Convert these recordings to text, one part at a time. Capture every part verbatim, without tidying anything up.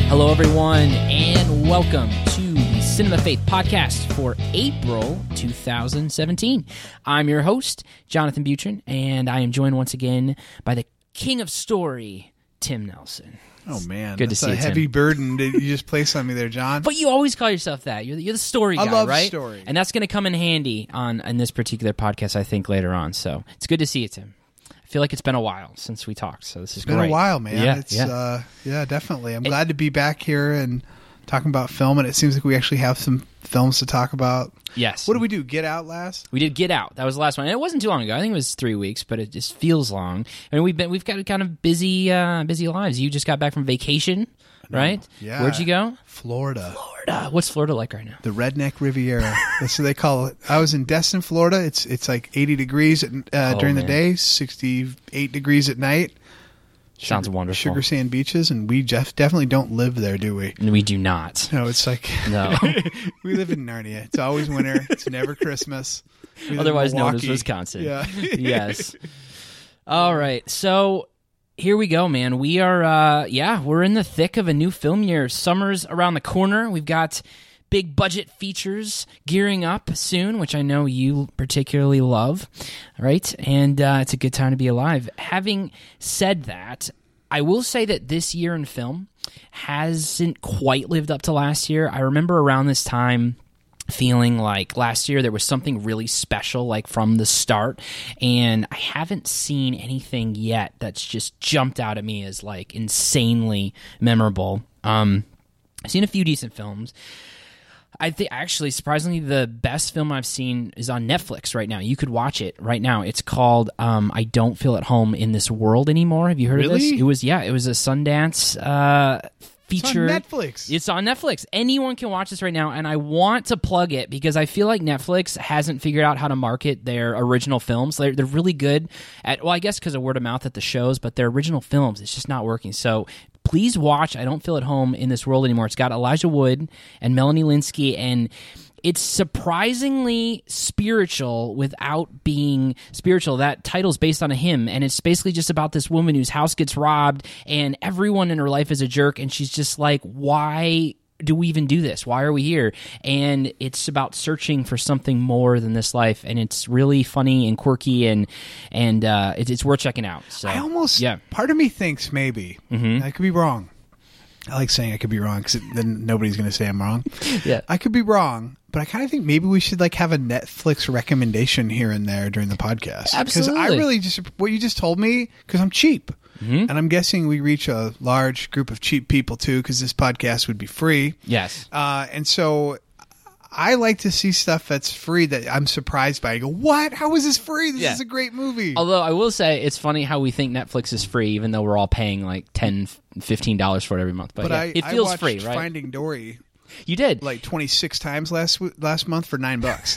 Hello, everyone, and welcome to the Cinema Faith podcast for April two thousand seventeen. I'm your host, Jonathan Butrin, and I am joined once again by the king of story, Tim Nelson. Oh, man. Good That's to see a you, heavy Tim. burden that you just placed on me there, John. But you always call yourself that. You're the, you're the story guy, I love right? story. And that's going to come in handy on in this particular podcast, I think, later on. So it's good to see you, Tim. I feel like it's been a while since we talked, so this is It's been great. a while, man. Yeah, it's, yeah. Uh, yeah, definitely. I'm It- glad to be back here and talking about film, and it seems like we actually have some films to talk about. Yes. What did we do? Get Out last? We did Get Out. That was the last one. And it wasn't too long ago. I think it was three weeks, but it just feels long. I mean, we've been we've got kind of busy uh, busy lives. You just got back from vacation, right? Yeah. Where'd you go? Florida. Florida. What's Florida like right now? The Redneck Riviera. That's what they call it. I was in Destin, Florida. It's it's like eighty degrees at, uh, Oh, during the man. day, sixty-eight degrees at night. Sounds Sugar- wonderful. Sugar sand beaches, and we just definitely don't live there, do we? We do not. No, it's like No. we live in Narnia. It's always winter. It's never Christmas. We live in Otherwise known as Milwaukee. Wisconsin. Yeah. Yes. All right. So here we go, man. We are, uh, yeah, we're in the thick of a new film year. Summer's around the corner. We've got big budget features gearing up soon, which I know you particularly love, right? And uh, it's a good time to be alive. Having said that, I will say that this year in film hasn't quite lived up to last year. I remember around this time feeling like last year there was something really special, like from the start, and I haven't seen anything yet that's just jumped out at me as like insanely memorable. Um, I've seen a few decent films. I think actually, surprisingly, the best film I've seen is on Netflix right now. You could watch it right now. It's called um, "I Don't Feel at Home in This World Anymore." Have you heard of this? Really? It was yeah, it was a Sundance uh, feature. It's on Netflix. It's on Netflix. Anyone can watch this right now, and I want to plug it because I feel like Netflix hasn't figured out how to market their original films. They're, they're really good at, well, I guess because of word of mouth at the shows, but their original films, it's just not working. So please watch I Don't Feel at Home in This World Anymore. It's got Elijah Wood and Melanie Linsky, and it's surprisingly spiritual without being spiritual. That title's based on a hymn, and it's basically just about this woman whose house gets robbed, and everyone in her life is a jerk, and she's just like, why do we even do this? Why are we here? And it's about searching for something more than this life, and it's really funny and quirky, and and uh, it, it's worth checking out. So I almost, yeah. part of me thinks maybe, Mhm. I could be wrong. I like saying I could be wrong because then nobody's going to say I'm wrong. Yeah. I could be wrong, but I kind of think maybe we should like have a Netflix recommendation here and there during the podcast. Because I Absolutely. really just, what you just told me, because I'm cheap. Mhm. And I'm guessing we reach a large group of cheap people too, because this podcast would be free. Yes. Uh, and so I like to see stuff that's free that I'm surprised by. I go, what? How is this free? This Yeah. is a great movie. Although I will say it's funny how we think Netflix is free, even though we're all paying like ten dollars, fifteen dollars for it every month. But, but yeah, I, it I feels watched free, right? Finding Dory You did. like twenty-six times last w- last month for nine bucks.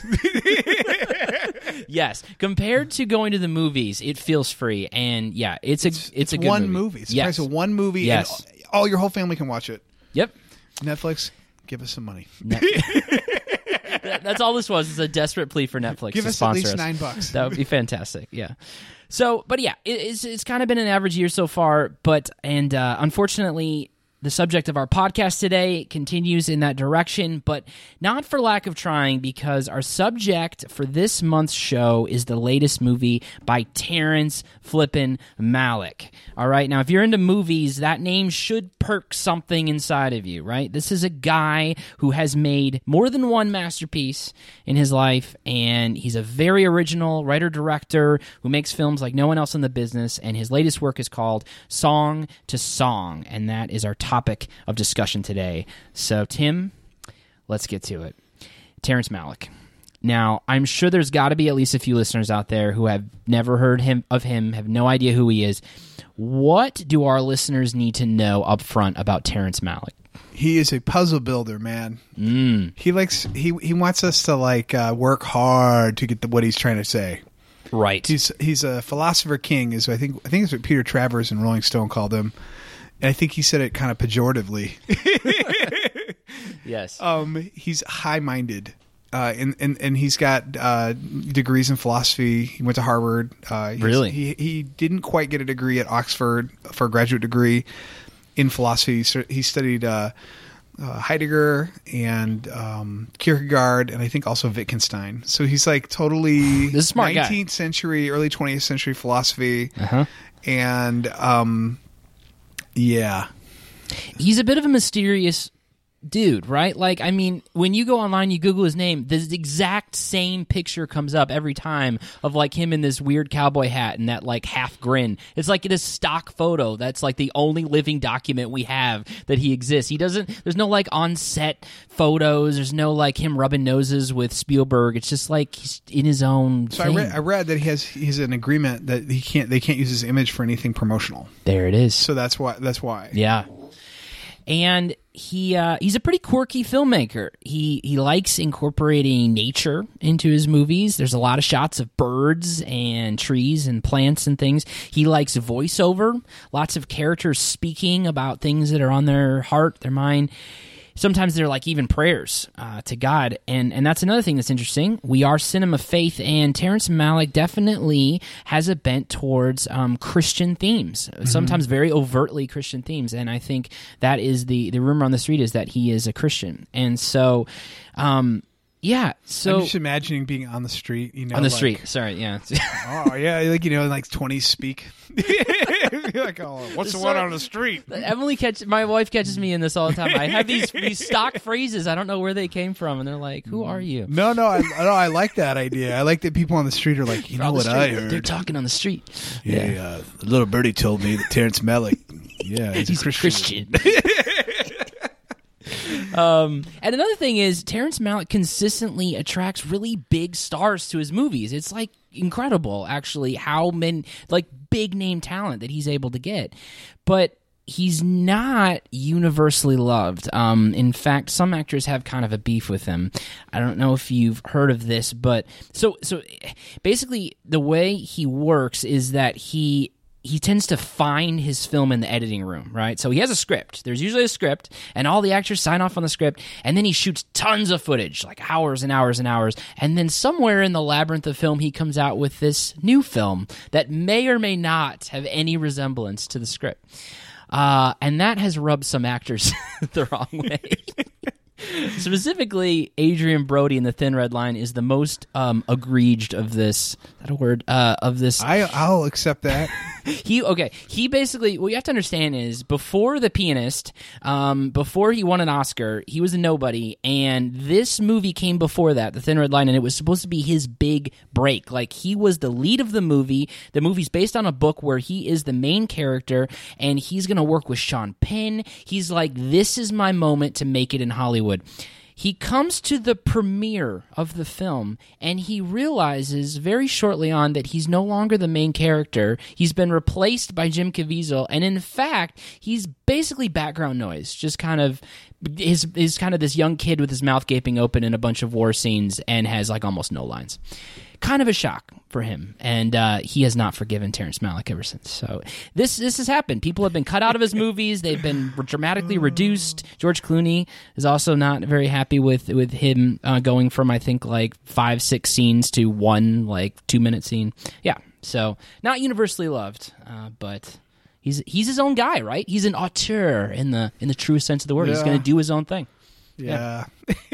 Yes. Compared to going to the movies, it feels free. And yeah, it's a it's, a good one movie. It's the yes. price of one movie. Yes. And all, all your whole family can watch it. Yep. Netflix, give us some money. That- That's all this was. Is a desperate plea for Netflix Give to us at sponsor least us. nine bucks. That would be fantastic. Yeah. So, but yeah, it, it's it's kind of been an average year so far. But and uh, unfortunately, the subject of our podcast today continues in that direction, but not for lack of trying, because our subject for this month's show is the latest movie by Terrence Flippin' Malick. All right, now if you're into movies, that name should perk something inside of you, right? This is a guy who has made more than one masterpiece in his life, and he's a very original writer-director who makes films like no one else in the business, and his latest work is called Song to Song, and that is our topic of discussion today. So, Tim, let's get to it. Terrence Malick. Now, I'm sure there's got to be at least a few listeners out there who have never heard him of him, have no idea who he is. What do our listeners need to know up front about Terrence Malick? He is a puzzle builder, man. Mm. He likes he he wants us to like uh, work hard to get the, what he's trying to say. Right. He's he's a philosopher king, is I think I think it's what Peter Travers and Rolling Stone called him. And I think he said it kind of pejoratively. Yes. Um, he's high-minded, uh, and, and and he's got uh, degrees in philosophy. He went to Harvard. Uh, he's- Really? He he didn't quite get a degree at Oxford for a graduate degree, in philosophy. He stu- He studied uh, uh, Heidegger and um, Kierkegaard, and I think also Wittgenstein. So he's like totally This is a smart guy. nineteenth century, early twentieth century philosophy, Uh-huh. and um, yeah. He's a bit of a mysterious dude, right? Like, I mean, when you go online, you Google his name, the exact same picture comes up every time of like him in this weird cowboy hat and that like half grin. It's like this stock photo that's like the only living document we have that he exists. He doesn't, there's no like on set photos, there's no like him rubbing noses with Spielberg. It's just like he's in his own So thing. I read, I read that he has he's an agreement that he can't they can't use his image for anything promotional. There it is. So that's why that's why. Yeah. And he uh, he's a pretty quirky filmmaker. He he likes incorporating nature into his movies. There's a lot of shots of birds and trees and plants and things. He likes voiceover, lots of characters speaking about things that are on their heart, their mind. Sometimes they're like even prayers uh, to God. And and that's another thing that's interesting. We are cinema faith, and Terrence Malick definitely has a bent towards um, Christian themes, mm-hmm. sometimes very overtly Christian themes. And I think that is the, the rumor on the street is that he is a Christian. And so, um, yeah. So I'm just imagining being on the street, you know. On the like, street. Sorry, yeah. Oh, yeah, like, you know, like twenties speak. You're like, oh, what's the one on the street? Emily catch my wife catches me in this all the time. I have these these stock phrases. I don't know where they came from, and they're like, "Who are you?" No, no, I, no, I like that idea. I like that people on the street are like, you know what I heard? They're talking on the street. Yeah, yeah. Uh, the little birdie told me that Terrence Malick, yeah, he's, he's a Christian. A Christian. Um, and another thing is Terrence Malick consistently attracts really big stars to his movies. It's like incredible, actually, how many like big name talent that he's able to get. But he's not universally loved. Um, in fact, some actors have kind of a beef with him. I don't know if you've heard of this, but so so basically the way he works is that he he tends to find his film in the editing room, right? So he has a script. There's usually a script, and all the actors sign off on the script, and then he shoots tons of footage, like hours and hours and hours, and then somewhere in the labyrinth of film, he comes out with this new film that may or may not have any resemblance to the script. Uh, and that has rubbed some actors the wrong way. Specifically, Adrian Brody in The Thin Red Line is the most um, egregious of this. Is that a word? Uh, of this. I, I'll accept that. He okay. He basically what you have to understand is before The Pianist, um, before he won an Oscar, he was a nobody, and this movie came before that, The Thin Red Line, and it was supposed to be his big break. Like he was the lead of the movie. The movie's based on a book where he is the main character, and he's going to work with Sean Penn. He's like, this is my moment to make it in Hollywood. He comes to the premiere of the film, and he realizes very shortly on that he's no longer the main character. He's been replaced by Jim Caviezel, and in fact, he's basically background noise, just kind of is is kind of this young kid with his mouth gaping open in a bunch of war scenes and has like almost no lines. Kind of a shock for him, and uh, he has not forgiven Terrence Malick ever since. So this this has happened. People have been cut out of his movies. They've been dramatically reduced. George Clooney is also not very happy with with him uh, going from I think like five six scenes to one like two minute scene. Yeah, so not universally loved, uh, but he's he's his own guy, right? He's an auteur in the in the truest sense of the word. Yeah. He's going to do his own thing. Yeah.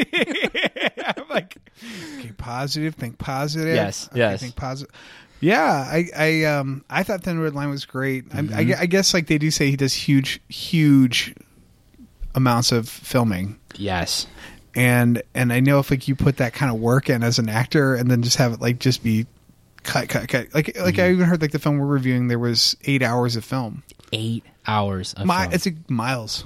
yeah. I'm like, okay, positive, think positive. Yes, okay, yes. Think positive. Yeah, I, I, um, I thought Thin Red Line was great. Mm-hmm. I, I, I guess like they do say he does huge, huge amounts of filming. Yes. And and I know if like you put that kind of work in as an actor and then just have it like just be cut, cut, cut. Like like mm-hmm. I even heard like the film we're reviewing, there was eight hours of film. Eight hours of My, film. It's like miles.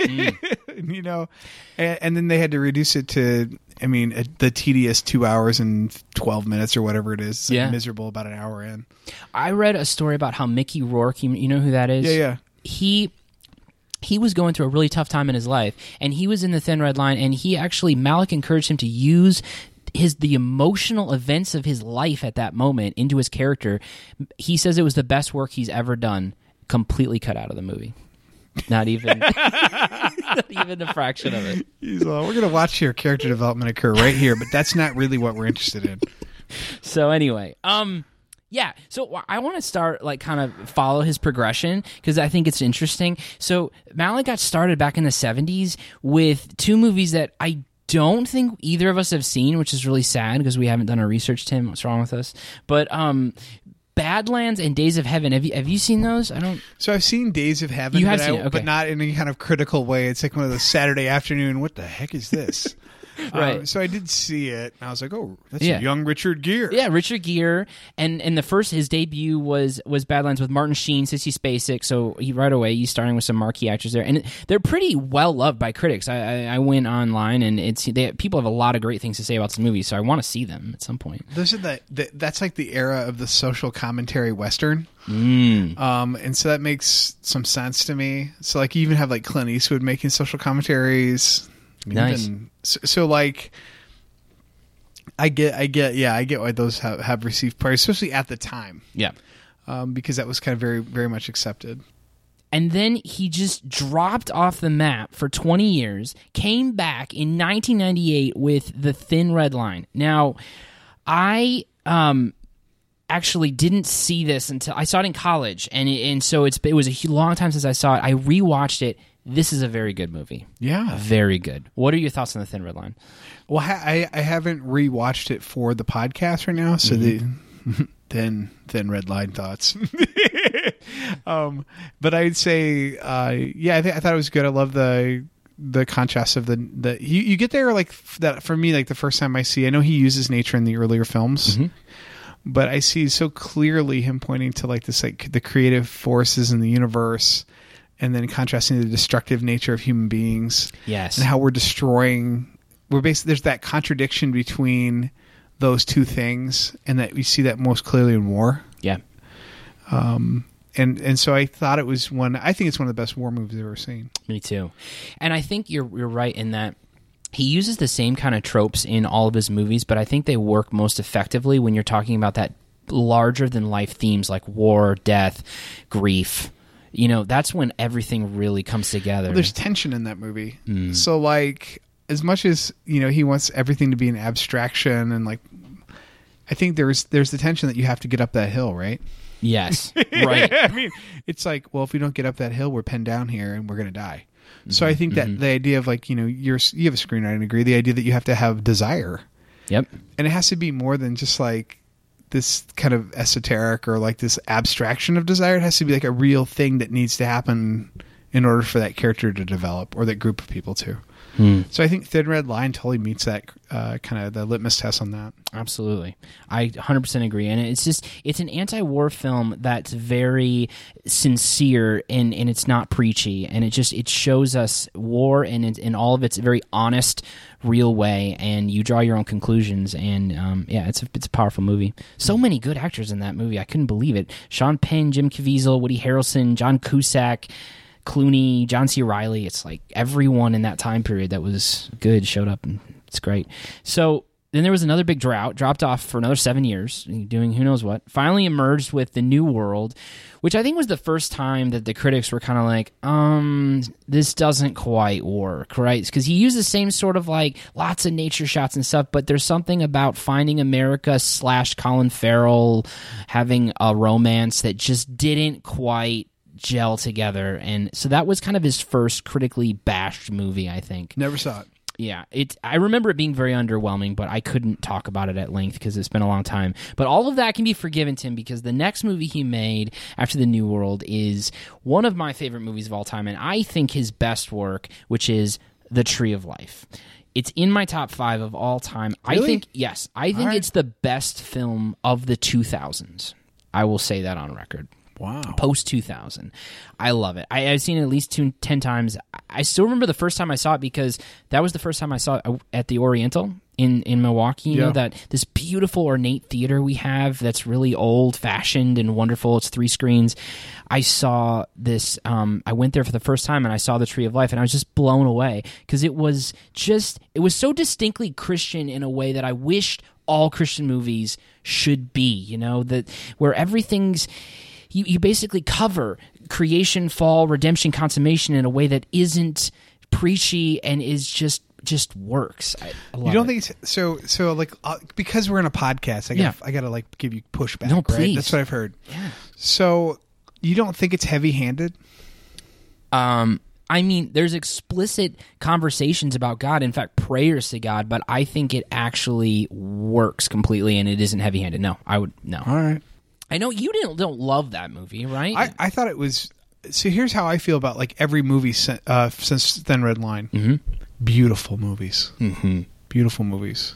Mm. You know, and, and then they had to reduce it to, I mean, a, the tedious two hours and twelve minutes or whatever it is. It's like yeah. miserable about an hour in. I read a story about how Mickey Rourke, you, you know who that is? Yeah, yeah. He he was going through a really tough time in his life, and he was in The Thin Red Line, and he actually, Malick encouraged him to use his the emotional events of his life at that moment into his character. He says it was the best work he's ever done, completely cut out of the movie. Not even, not even a fraction of it. He's like, we're going to watch your character development occur right here, but that's not really what we're interested in. So anyway, um, Yeah, so I want to start like kind of follow his progression because I think it's interesting. So Malick got started back in the seventies with two movies that I don't think either of us have seen, which is really sad because we haven't done our research. Tim, what's wrong with us? But um, Badlands and Days of Heaven. Have you have you seen those? I don't. So I've seen Days of Heaven, You have but, seen I, it, okay. but not in any kind of critical way. It's like one of those Saturday afternoon. What the heck is this? Right. Um, so I did see it, and I was like, "Oh, that's Yeah. a young Richard Gere." Yeah, Richard Gere, and and the first his debut was was Badlands with Martin Sheen, Sissy Spacek. So he right away he's starting with some marquee actors there, and it, they're pretty well loved by critics. I, I, I went online and it's they, people have a lot of great things to say about this movie, so I want to see them at some point. Those are the, the that's like the era of the social commentary western. Mm. Um, and so that makes some sense to me. So like you even have like Clint Eastwood making social commentaries. Nice. Even, so, so like, I get, I get, yeah, I get why those have, have received praise, especially at the time, Yeah. um, because that was kind of very, very much accepted. And then he just dropped off the map for twenty years, came back in nineteen ninety-eight with The Thin Red Line. Now, I um, actually didn't see this until I saw it in college, and it, and so it's it was a long time since I saw it. I rewatched it. This is a very good movie. Yeah. Very good. What are your thoughts on The Thin Red Line? Well, ha- I, I haven't rewatched it for the podcast right now, so mm-hmm. the thin thin red line thoughts. um, but I'd say, uh, yeah, I, th- I thought it was good. I love the the contrast of the the you, you get there like f- that for me like the first time I see. I know he uses nature in the earlier films. Mm-hmm. But I see so clearly him pointing to like this like the creative forces in the universe, and then contrasting the destructive nature of human beings. Yes. And how we're destroying. We're basically there's that contradiction between those two things, and that we see that most clearly in war. Yeah. Um. And and so I thought it was one. I think it's one of the best war movies I've ever seen. Me too. And I think you're you're right in that. He uses the same kind of tropes in all of his movies, but I think they work most effectively when you're talking about that larger-than-life themes like war, death, grief. You know, that's when everything really comes together. Well, there's tension in that movie. Mm. So, like, as much as, you know, he wants everything to be an abstraction and, like, I think there's there's the tension that you have to get up that hill, right? Yes, right. I mean, it's like, well, if we don't get up that hill, we're pinned down here and we're going to die. So I think that mm-hmm. the idea of like, you know, you're, you have a screenwriting degree, the idea that you have to have desire. Yep. And it has to be more than just like this kind of esoteric or like this abstraction of desire. It has to be like a real thing that needs to happen in order for that character to develop or that group of people to. Hmm. So I think Thin Red Line totally meets that uh, kind of the litmus test on that. Absolutely. I one hundred percent agree. And it's just, it's an anti-war film that's very sincere and, and it's not preachy. And it just, it shows us war in, in all of its very honest, real way. And you draw your own conclusions. And um, yeah, it's a, it's a powerful movie. So many good actors in that movie. I couldn't believe it. Sean Penn, Jim Caviezel, Woody Harrelson, John Cusack, Clooney, John C. Reilly. It's like everyone in that time period that was good showed up, and it's great. So then there was another big drought, dropped off for another seven years, doing who knows what. Finally emerged with The New World, which I think was the first time that the critics were kind of like, um, this doesn't quite work, right? Because he used the same sort of like lots of nature shots and stuff, but there's something about Finding America slash Colin Farrell having a romance that just didn't quite gel together. And so that was kind of his first critically bashed movie, I think. Never saw it. Yeah, it. I remember it being very underwhelming, but I couldn't talk about it at length because it's been a long time. But all of that can be forgiven to him because the next movie he made after The New World is one of my favorite movies of all time, and I think his best work, which is The Tree of Life. It's in my top five of all time. Really? I think, yes, I think right. it's the best film of the two thousands. I will say that on record. Wow. Post two thousand. I love it. I, I've seen it at least two, ten times. I still remember the first time I saw it because that was the first time I saw it at the Oriental in, in Milwaukee. You yeah. know, that this beautiful ornate theater we have that's really old-fashioned and wonderful. It's three screens. I saw this, um, I went there for the first time and I saw The Tree of Life and I was just blown away because it was just, it was so distinctly Christian in a way that I wished all Christian movies should be, you know, that where everything's, You, you basically cover creation, fall, redemption, consummation in a way that isn't preachy and is just just works. I, I love You don't it. think it's, so? So like uh, because we're in a podcast, I got Yeah. to I got to like give you pushback. No, right? please. That's what I've heard. Yeah. So you don't think it's heavy-handed? Um, I mean, there's explicit conversations about God, in fact, prayers to God, but I think it actually works completely and it isn't heavy-handed. No, I would, no. All right. I know you didn't, don't love that movie, right? I, I thought it was. So here's how I feel about like every movie sin- uh, since Thin Red Line. mm-hmm. Beautiful movies. Mm-hmm. Beautiful movies.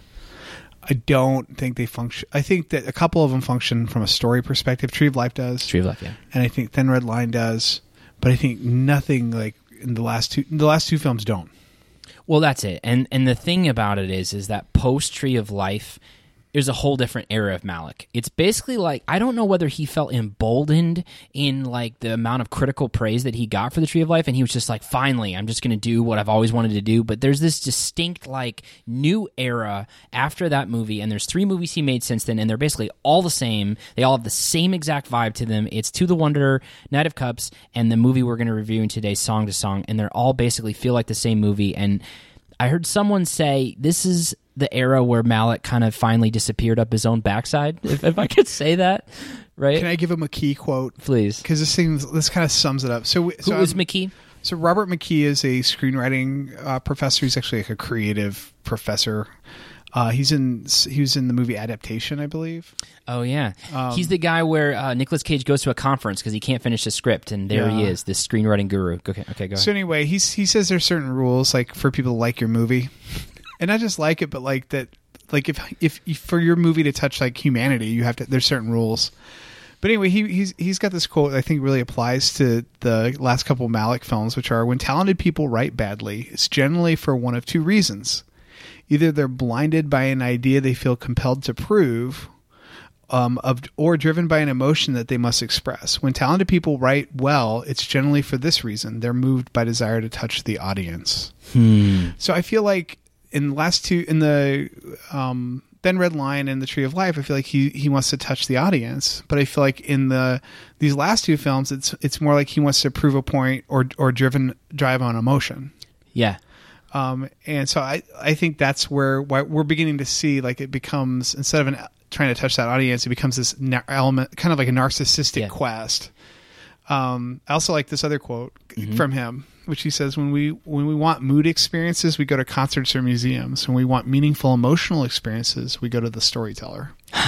I don't think they function. I think that a couple of them function from a story perspective. Tree of Life does, Tree of Life, yeah. and I think Thin Red Line does. But I think nothing like in the last two. The last two films don't. Well, that's it. And and the thing about it is, is that post Tree of Life is a whole different era of Malick. It's basically like, I don't know whether he felt emboldened in like the amount of critical praise that he got for the Tree of Life, and he was just like, finally, I'm just going to do what I've always wanted to do. But there's this distinct like new era after that movie, and there's three movies he made since then, and they're basically all the same. They all have the same exact vibe to them. It's To the Wonder, Knight of Cups, and the movie we're going to review in today, Song to Song, and they're all basically feel like the same movie. And I heard someone say this is the era where Malick kind of finally disappeared up his own backside, if, if I could say that, right? Can I give him a key quote? Please. Because this thing, this kind of sums it up. So, so Who is I'm- McKee? So Robert McKee is a screenwriting uh, professor. He's actually like a creative professor. Uh, he's in. He was in the movie Adaptation, I believe. Oh, yeah. Um, He's the guy where uh, Nicolas Cage goes to a conference because he can't finish the script, and there he Yeah. is, this screenwriting guru. Okay, okay, go So ahead. anyway, he's he says there's certain rules like for people to like your movie, and not just like it, but like that. Like if, if if for your movie to touch like humanity, you have to. There's certain rules. But anyway, he he's he's got this quote that I think really applies to the last couple Malick films, which are: when talented people write badly, it's generally for one of two reasons. Either they're blinded by an idea they feel compelled to prove, um, of, or driven by an emotion that they must express. When talented people write well, it's generally for this reason. They're moved by desire to touch the audience. Hmm. So I feel like in the last two, in the um, Thin Red Line and the Tree of Life, I feel like he, he wants to touch the audience. But I feel like in the these last two films, it's it's more like he wants to prove a point or or driven drive on emotion. Yeah. Um, and so I, I think that's where why we're beginning to see like it becomes, instead of an, trying to touch that audience, it becomes this na- element, kind of like a narcissistic Yeah. quest. Um, I also like this other quote Mm-hmm. from him, which he says, when we when we want mood experiences, we go to concerts or museums. When we want meaningful emotional experiences, we go to the storyteller.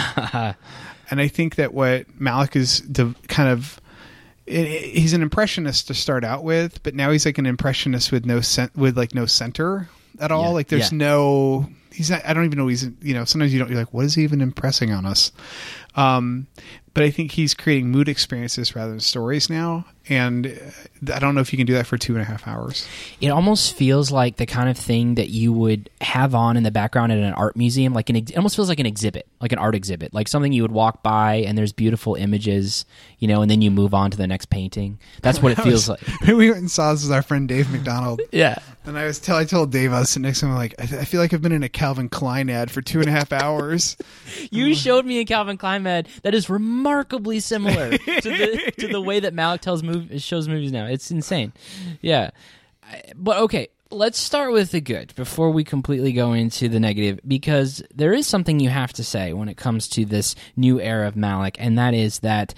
And I think that what Malick is de- kind of, it, it- he's an impressionist to start out with, but now he's like an impressionist with no cent- with like no center at all. Yeah, Like there's yeah. no, he's not, I don't even know he's, you know, sometimes you don't, you're like, what is he even impressing on us? Um, but I think he's creating mood experiences rather than stories now. And uh, I don't know if you can do that for two and a half hours. It almost feels like the kind of thing that you would have on in the background at an art museum. Like an, ex- it almost feels like an exhibit, like an art exhibit, like something you would walk by and there's beautiful images, you know, and then you move on to the next painting. That's what it feels like. We went and saw this with our friend Dave McDonald. Yeah. And I was tell I told Dave I was sitting next to him I'm like I, I feel like I've been in a Calvin Klein ad for two and a half hours. You showed me a Calvin Klein ad that is remarkably similar to the to the way that Malick tells mov- shows movies now. It's insane. Yeah. I- But okay, let's start with the good before we completely go into the negative, because there is something you have to say when it comes to this new era of Malick, and that is that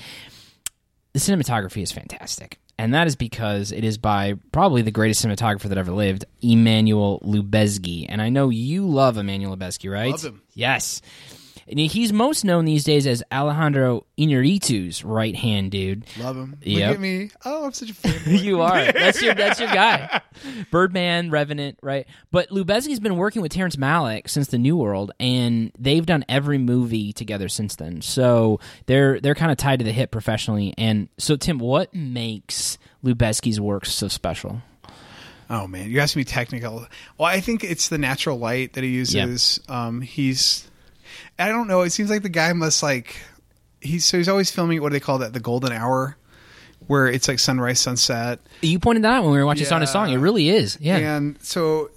the cinematography is fantastic. And that is because it is by probably the greatest cinematographer that ever lived, Emmanuel Lubezki. And I know you love Emmanuel Lubezki, right? Love him. Yes. And he's most known these days as Alejandro Inarritu's right-hand dude. Love him. Yep. Look at me. Oh, I'm such a fan. You are. That's your that's your guy. Birdman, Revenant, right? But Lubezki's been working with Terrence Malick since The New World, and they've done every movie together since then. So they're they're kind of tied to the hip professionally. And so, Tim, what makes Lubezki's work so special? Oh man, you asked me technical. Well, I think it's the natural light that he uses. Um, he's, I don't know. It seems like the guy must like, he's so he's always filming what do they call that, the golden hour, where it's like sunrise, sunset. You pointed that out when we were watching Song to Yeah. Song. It really is. Yeah. And so,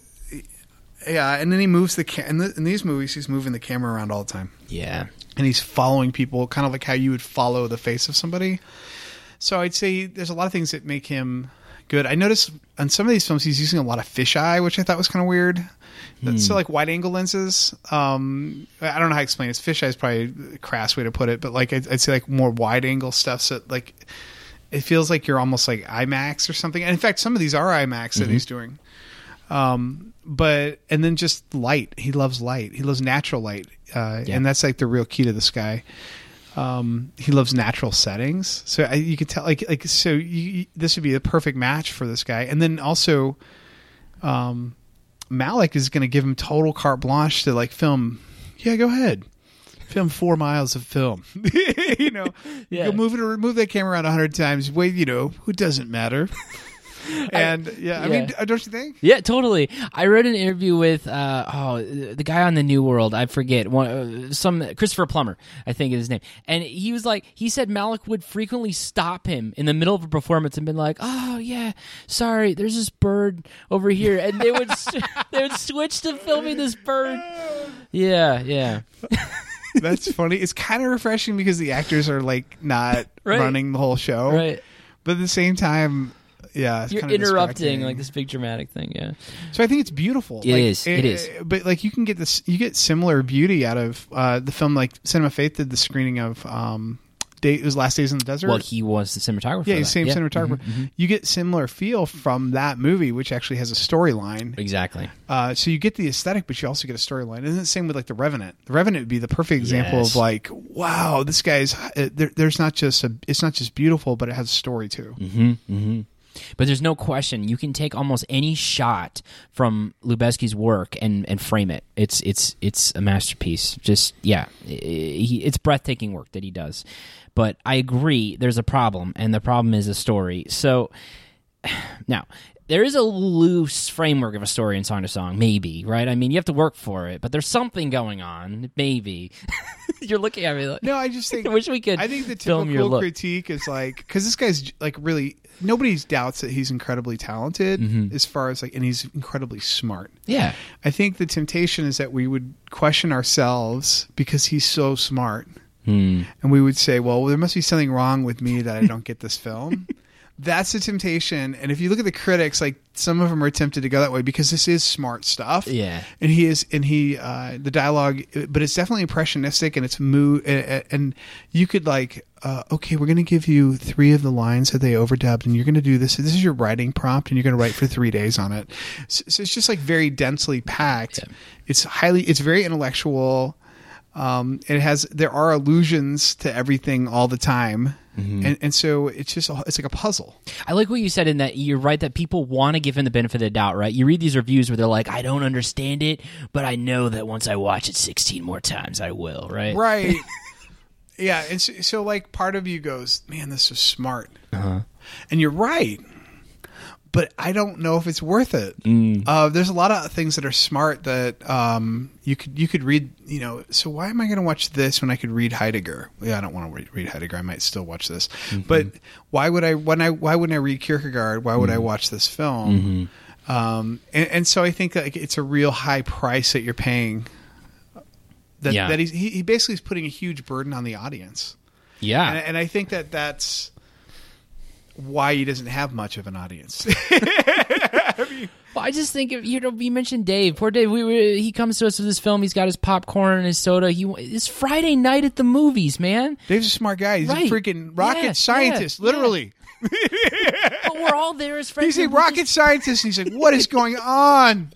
yeah, and then he moves the ca- in, the, in these movies, he's moving the camera around all the time, Yeah. and he's following people, kind of like how you would follow the face of somebody. So I'd say there's a lot of things that make him good. I noticed on some of these films he's using a lot of fisheye, which I thought was kind of weird. Hmm. So like wide angle lenses. Um, I don't know how to explain it. Fisheye is probably a crass way to put it, but like I'd, I'd say like more wide angle stuff. So like it feels like you're almost like IMAX or something. And in fact, some of these are IMAX that mm-hmm. he's doing. Um, but and then just light. He loves light. He loves natural light, uh, yeah. and that's like the real key to this guy. Um, he loves natural settings, so I, you could tell like like so you, this would be the perfect match for this guy. And then also, um, Malick is going to give him total carte blanche to like film. Yeah, go ahead, film four miles of film. you know, yeah. Go move it or move that camera around a hundred times. Wait, you know, who doesn't matter. And I, yeah, I yeah. mean, don't you think? Yeah, totally. I read an interview with uh, oh the guy on the New World. I forget one, uh, some Christopher Plummer, I think is his name. And he was like, he said Malick would frequently stop him in the middle of a performance and been like, "Oh yeah, sorry, there's this bird over here," and they would they would switch to filming this bird. Yeah, yeah. That's funny. It's kind of refreshing because the actors are like not right. running the whole show, right? But at the same time. Yeah, it's you're kind of interrupting like this big dramatic thing. Yeah, so I think it's beautiful. It like, is. It, it is. But like you can get this, you get similar beauty out of uh, the film. Like Cinema Faith did the screening of um, Day, it was Last Days in the Desert. Well, he was the cinematographer. Yeah, he's the same yeah. cinematographer. Mm-hmm, mm-hmm. You get similar feel from that movie, which actually has a storyline. Exactly. Uh, so you get the aesthetic, but you also get a storyline. And the same with like The Revenant. The Revenant would be the perfect example yes. of like, wow, this guy's. Uh, there, there's not just a. It's not just beautiful, but it has a story too. Mm-hmm. Mm-hmm. But there's no question you can take almost any shot from Lubezki's work and, and frame it. It's it's it's a masterpiece. Just yeah, it's breathtaking work that he does. But I agree, there's a problem, and the problem is a story. So now there is a loose framework of a story in Song to Song, maybe, right? I mean, you have to work for it, but there's something going on, maybe. You're looking at me like... No, I just think... I wish we could I think the typical critique is like... Because this guy's like really... Nobody doubts that he's incredibly talented mm-hmm. as far as like... And he's incredibly smart. Yeah. I think the temptation is that we would question ourselves because he's so smart. Hmm. And we would say, well, there must be something wrong with me that I don't get this film. That's the temptation. And if you look at the critics, like some of them are tempted to go that way because this is smart stuff. Yeah. And he is, and he, uh, the dialogue, but it's definitely impressionistic and it's mood. And, and you could like, uh, okay, we're going to give you three of the lines that they overdubbed and you're going to do this. This is your writing prompt and you're going to write for three days on it. So, so it's just like very densely packed. Yeah. It's highly, it's very intellectual. Um, and it has, there are allusions to everything all the time. Mm-hmm. And, and so it's just, it's like a puzzle. I like what you said in that you're right that people want to give him the benefit of the doubt, right? You read these reviews where they're like, I don't understand it, but I know that once I watch it sixteen more times, I will, right? Right. Yeah. And so, so like part of you goes, man, this is smart. Uh-huh. And you're right. But I don't know if it's worth it. Mm. Uh, there's a lot of things that are smart that um, you could you could read. You know, so why am I going to watch this when I could read Heidegger? Yeah, I don't want to read, read Heidegger. I might still watch this. Mm-hmm. But why would I? When I why wouldn't I read Kierkegaard? Why would mm-hmm. I watch this film? Mm-hmm. Um, and, and so I think that it's a real high price that you're paying. That yeah. that he's, he he basically is putting a huge burden on the audience. Yeah, and, and I think that that's why he doesn't have much of an audience. I mean, well, I just think, you know, you mentioned Dave. Poor Dave. We, we, he comes to us with this film. He's got his popcorn and his soda. He It's Friday night at the movies, man. Dave's a smart guy. He's right. a freaking rocket yeah, scientist, yeah, literally. Yeah. But we're all there as friends. He's a rocket just... scientist. And he's like, what is going on?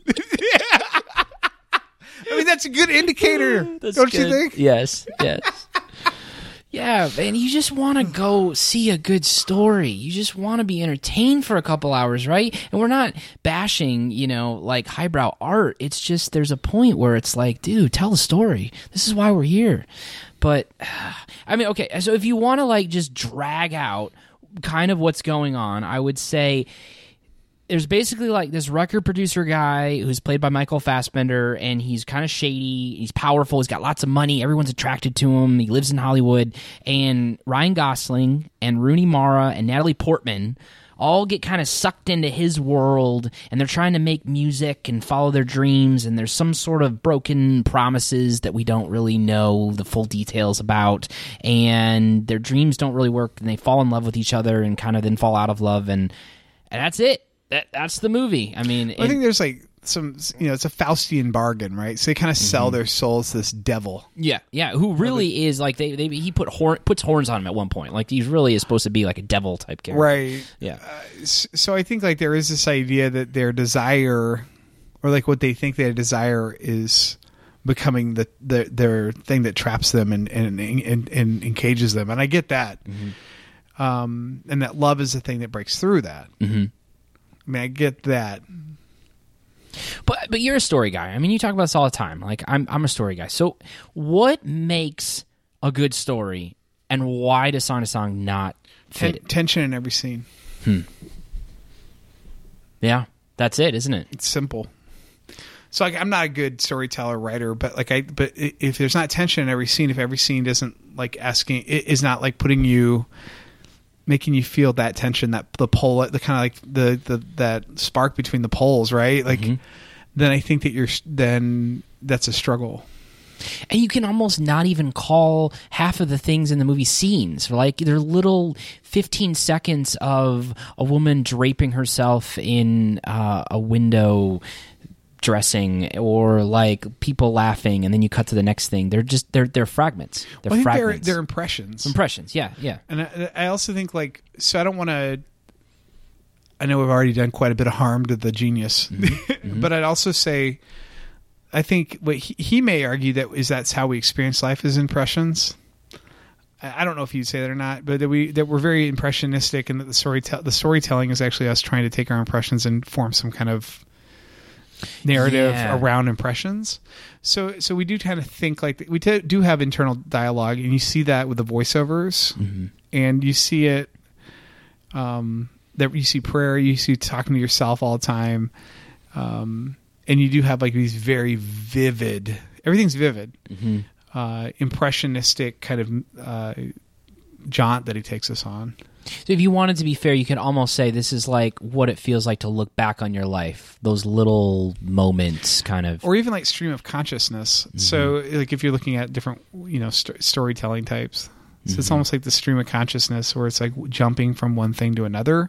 I mean, that's a good indicator. That's don't good. you think? Yes, yes. Yeah, man, you just want to go see a good story. You just want to be entertained for a couple hours, right? And we're not bashing, you know, like highbrow art. It's just there's a point where it's like, dude, tell a story. This is why we're here. But, I mean, okay, so if you want to, like, just drag out kind of what's going on, I would say there's basically like this record producer guy who's played by Michael Fassbender, and he's kind of shady. He's powerful. He's got lots of money. Everyone's attracted to him. He lives in Hollywood. And Ryan Gosling and Rooney Mara and Natalie Portman all get kind of sucked into his world, and they're trying to make music and follow their dreams, and there's some sort of broken promises that we don't really know the full details about, and their dreams don't really work, and they fall in love with each other and kind of then fall out of love, and and that's it. That that's the movie. I mean, I think there's like some, you know, it's a Faustian bargain, right? So they kind of sell mm-hmm. their souls to this devil. Yeah, yeah. Who really the, is like they, they he put horn, puts horns on him at one point. Like he really is supposed to be like a devil type character, right? Yeah. Uh, so I think like there is this idea that their desire, or like what they think their desire is, becoming the, the their thing that traps them and and, and and encages them, and I get that. Mm-hmm. Um, and that love is the thing that breaks through that. Mm-hmm. I mean, I get that. But but you're a story guy. I mean, you talk about this all the time. Like I'm I'm a story guy. So what makes a good story, and why does Song to Song not fit Ten- it? Tension in every scene. Hmm. Yeah, that's it, isn't it? It's simple. So like, I'm not a good storyteller writer, but like I, but if there's not tension in every scene, if every scene isn't like asking, it is not like putting you, making you feel that tension, that the pole, the kind of like the, the, that spark between the poles, right? Like, mm-hmm. then I think that you're, then that's a struggle. And you can almost not even call half of the things in the movie scenes. Like they're little fifteen seconds of a woman draping herself in uh, a window dressing, or like people laughing, and then you cut to the next thing. They're just they're they're fragments. They're well, I think fragments. They're, they're impressions. Impressions, yeah, yeah. And I, I also think like so. I don't want to. I know we've already done quite a bit of harm to the genius, mm-hmm. Mm-hmm. but I'd also say, I think what he, he may argue that is that's how we experience life as impressions. I, I don't know if you'd say that or not, but that we that we're very impressionistic, and that the story the storytelling is actually us trying to take our impressions and form some kind of narrative yeah. around impressions. So so we do kind of think like we t- do have internal dialogue, and you see that with the voiceovers, mm-hmm. and you see it um that you see prayer, you see talking to yourself all the time, um and you do have like these very vivid, everything's vivid, mm-hmm. uh impressionistic kind of uh jaunt that he takes us on. So if you wanted to be fair, you could almost say this is like what it feels like to look back on your life. Those little moments kind of... Or even like stream of consciousness. Mm-hmm. So like if you're looking at different, you know, st- storytelling types. So mm-hmm. it's almost like the stream of consciousness where it's like jumping from one thing to another.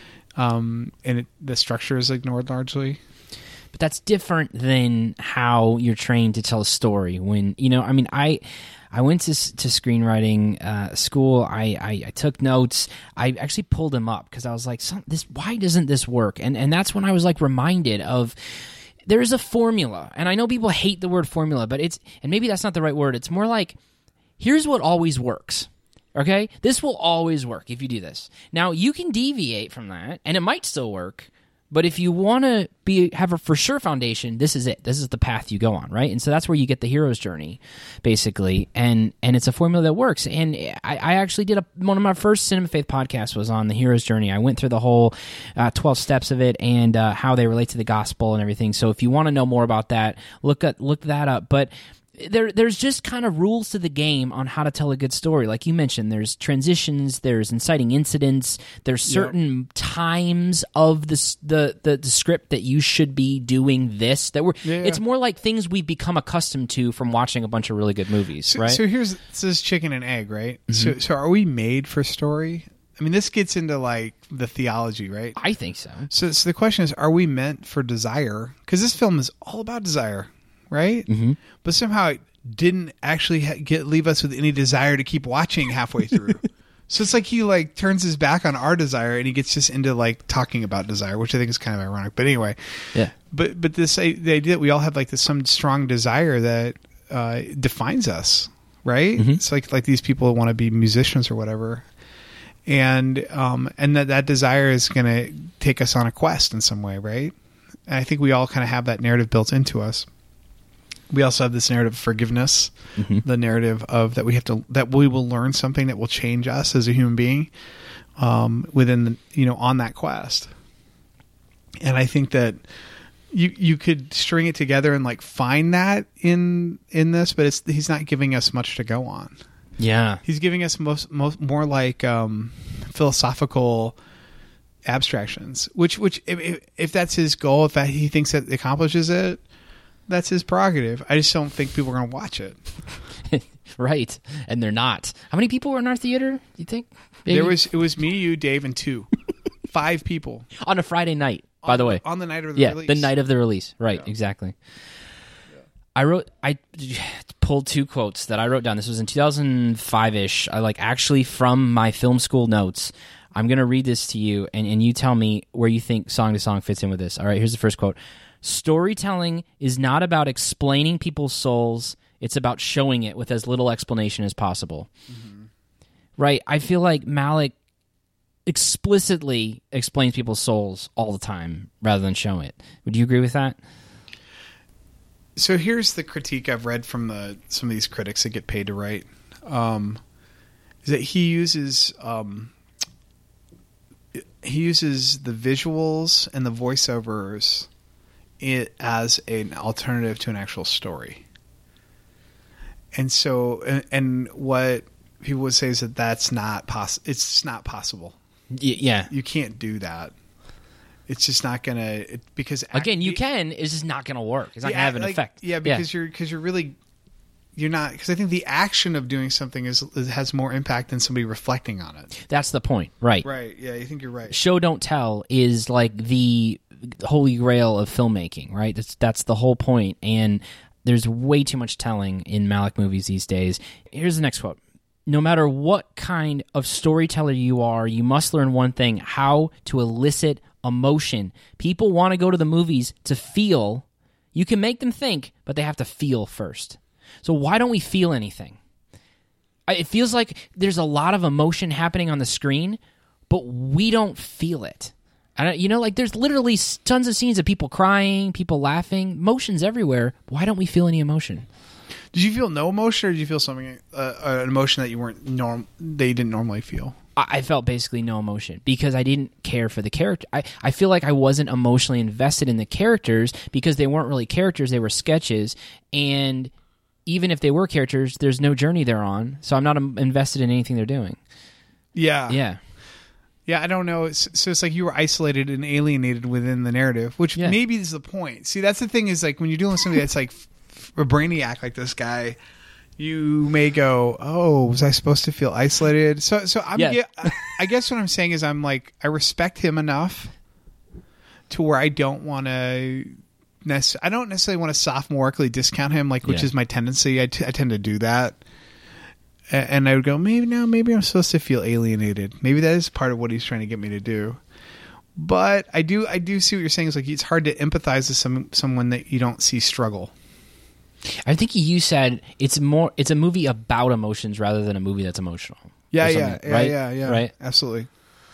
Um, and it, the structure is ignored largely. But that's different than how you're trained to tell a story. When, you know, I mean, I... I went to to screenwriting uh, school. I, I, I took notes. I actually pulled them up because I was like, Some, "This why doesn't this work?" And and that's when I was like reminded of there is a formula. And I know people hate the word formula, but it's and maybe that's not the right word. It's more like here's what always works. Okay, this will always work if you do this. Now you can deviate from that, and it might still work. But if you want to be have a for sure foundation, this is it. This is the path you go on, right? And so that's where you get the hero's journey, basically. And and it's a formula that works. And I, I actually did a one of my first Cinema Faith podcasts was on the hero's journey. I went through the whole uh, twelve steps of it and uh, how they relate to the gospel and everything. So if you want to know more about that, look at look that up. But There, there's just kind of rules to the game on how to tell a good story. Like you mentioned, there's transitions, there's inciting incidents, there's certain yep. times of the, the the the script that you should be doing this. That we're, yeah, yeah. It's more like things we've become accustomed to from watching a bunch of really good movies, so, right? So here's this is chicken and egg, right? Mm-hmm. So so are we made for story? I mean, this gets into like the theology, right? I think so. So, so the question is, are we meant for desire? Because this film is all about desire. Right? Mm-hmm. But somehow it didn't actually ha- get leave us with any desire to keep watching halfway through. So it's like he like turns his back on our desire and he gets just into like talking about desire, which I think is kind of ironic. But anyway, yeah. But but this the idea that we all have like this some strong desire that uh, defines us, right? Mm-hmm. It's like like these people want to be musicians or whatever, and um and that that desire is going to take us on a quest in some way, right? And I think we all kind of have that narrative built into us. We also have this narrative of forgiveness, mm-hmm. the narrative of that we have to that we will learn something that will change us as a human being um, within the, you know on that quest. And I think that you you could string it together and like find that in in this, but it's he's not giving us much to go on. Yeah, he's giving us most most more like um, philosophical abstractions, which which if, if that's his goal, if that, he thinks that accomplishes it. That's his prerogative. I just don't think people are going to watch it. Right. And they're not. How many people were in our theater, do you think? Maybe? There was It was me, you, Dave, and two. Five people on a Friday night. By on, the way, on the night of the yeah, release. the night of the release. Right, Yeah. exactly. Yeah. I wrote. I pulled two quotes that I wrote down. This was in two thousand five ish. I like actually from my film school notes. I'm gonna read this to you, and, and you tell me where you think Song to Song fits in with this. All right, here's the first quote. Storytelling is not about explaining people's souls. It's about showing it with as little explanation as possible. Mm-hmm. Right? I feel like Malick explicitly explains people's souls all the time rather than show it. Would you agree with that? So here's the critique I've read from the some of these critics that get paid to write. Um, is that he uses um, he uses the visuals and the voiceovers it as an alternative to an actual story. And so, and, and what people would say is that that's not poss- it's not possible. Y- yeah. You can't do that. It's just not going to, because act- again, you can, it's just not going to work. It's not yeah, going to have an like, effect. Yeah, because yeah. you're, because you're really, you're not, because I think the action of doing something is, is has more impact than somebody reflecting on it. That's the point. Right. Right. Yeah. I think you're right. Show don't tell is like the holy grail of filmmaking, right? That's, that's the whole point. And there's way too much telling in Malick movies these days. Here's the next quote. No matter what kind of storyteller you are, you must learn one thing, how to elicit emotion. People want to go to the movies to feel. You can make them think, but they have to feel first. So why don't we feel anything? It feels like there's a lot of emotion happening on the screen, but we don't feel it. I don't, you know, like there's literally tons of scenes of people crying, people laughing, emotions everywhere. Why don't we feel any emotion? Did you feel no emotion, or did you feel something, uh, an emotion that you weren't norm, they didn't normally feel? I, I felt basically no emotion because I didn't care for the character. I, I feel like I wasn't emotionally invested in the characters because they weren't really characters; they were sketches. And even if they were characters, there's no journey they're on, so I'm not um, invested in anything they're doing. Yeah, yeah, yeah. I don't know. It's, so it's like you were isolated and alienated within the narrative, which yeah. maybe is the point. See, that's the thing is like when you're dealing with somebody that's like a brainiac like this guy, you may go, "Oh, was I supposed to feel isolated?" So, so I'm. Yeah. Yeah, I guess what I'm saying is I'm like I respect him enough to where I don't want to. Nec- I don't necessarily want to sophomorically discount him, like which Yeah. is my tendency. I, t- I tend to do that, A- and I would go, maybe no, maybe I'm supposed to feel alienated. Maybe that is part of what he's trying to get me to do. But I do, I do see what you're saying. Is like it's hard to empathize with some someone that you don't see struggle. I think you said it's more. It's a movie about emotions rather than a movie that's emotional. Yeah, or yeah, something, yeah, right? yeah, yeah, right. Absolutely.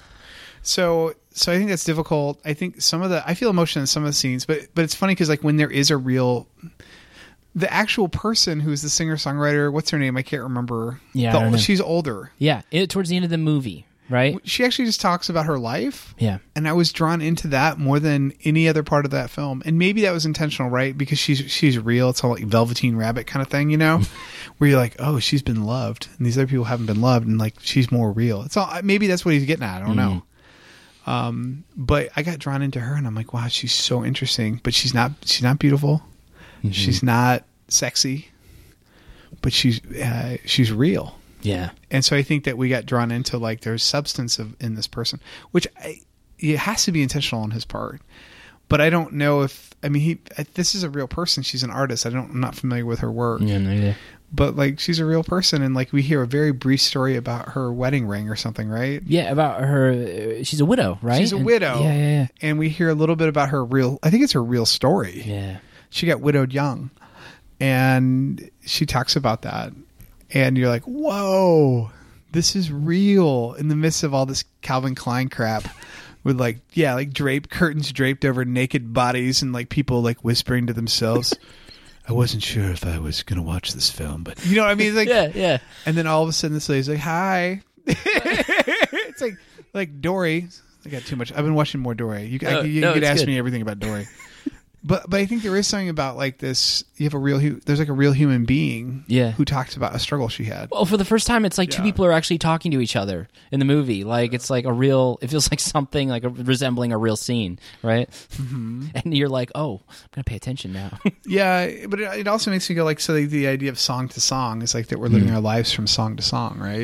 So, so I think that's difficult. I think some of the I feel emotion in some of the scenes, but but it's funny because like when there is a real, the actual person who's the singer songwriter, what's her name? I can't remember. Yeah, The- I don't know. she's older. Yeah, it, towards the end of the movie, right? She actually just talks about her life. Yeah. And I was drawn into that more than any other part of that film. And maybe that was intentional, right? Because she's she's real. It's all like Velveteen Rabbit kind of thing, you know? Where you're like, oh, she's been loved. And these other people haven't been loved. And like, she's more real. It's all, maybe that's what he's getting at. I don't know. Um, but I got drawn into her and I'm like, wow, she's so interesting. But she's not, she's not beautiful. Mm-hmm. She's not sexy. But she's, uh, she's real. Yeah. And so I think that we got drawn into like there's substance of in this person, which I, it has to be intentional on his part. But I don't know if I mean he. This is a real person. She's an artist. I don't. I'm not familiar with her work. Yeah, no idea. But like she's a real person, and like we hear a very brief story about her wedding ring or something, right? Yeah, about her. Uh, she's a widow, right? She's a And- widow. Yeah, yeah, yeah. And we hear a little bit about her real. I think it's her real story. Yeah. She got widowed young, and she talks about that. And you're like, whoa, this is real in the midst of all this Calvin Klein crap with like, yeah, like draped curtains draped over naked bodies and like people like whispering to themselves. I wasn't sure if I was going to watch this film, but you know what I mean? It's like, Yeah, yeah. and then all of a sudden this lady's like, hi. It's like, like Dory. I got too much. I've been watching more Dory. You, I, Oh, you, no, you could it's ask good. me everything about Dory. But but I think there is something about like this. You have a real. hu- There's like a real human being. Yeah. Who talks about a struggle she had. Well, for the first time, it's like two Yeah. people are actually talking to each other in the movie. Like it's like a real. It feels like something like a, resembling a real scene, right? Mm-hmm. And you're like, oh, I'm gonna pay attention now. Yeah, but it, it also makes me go like so. Like, the idea of song to song is like that we're living our lives from song to song, right?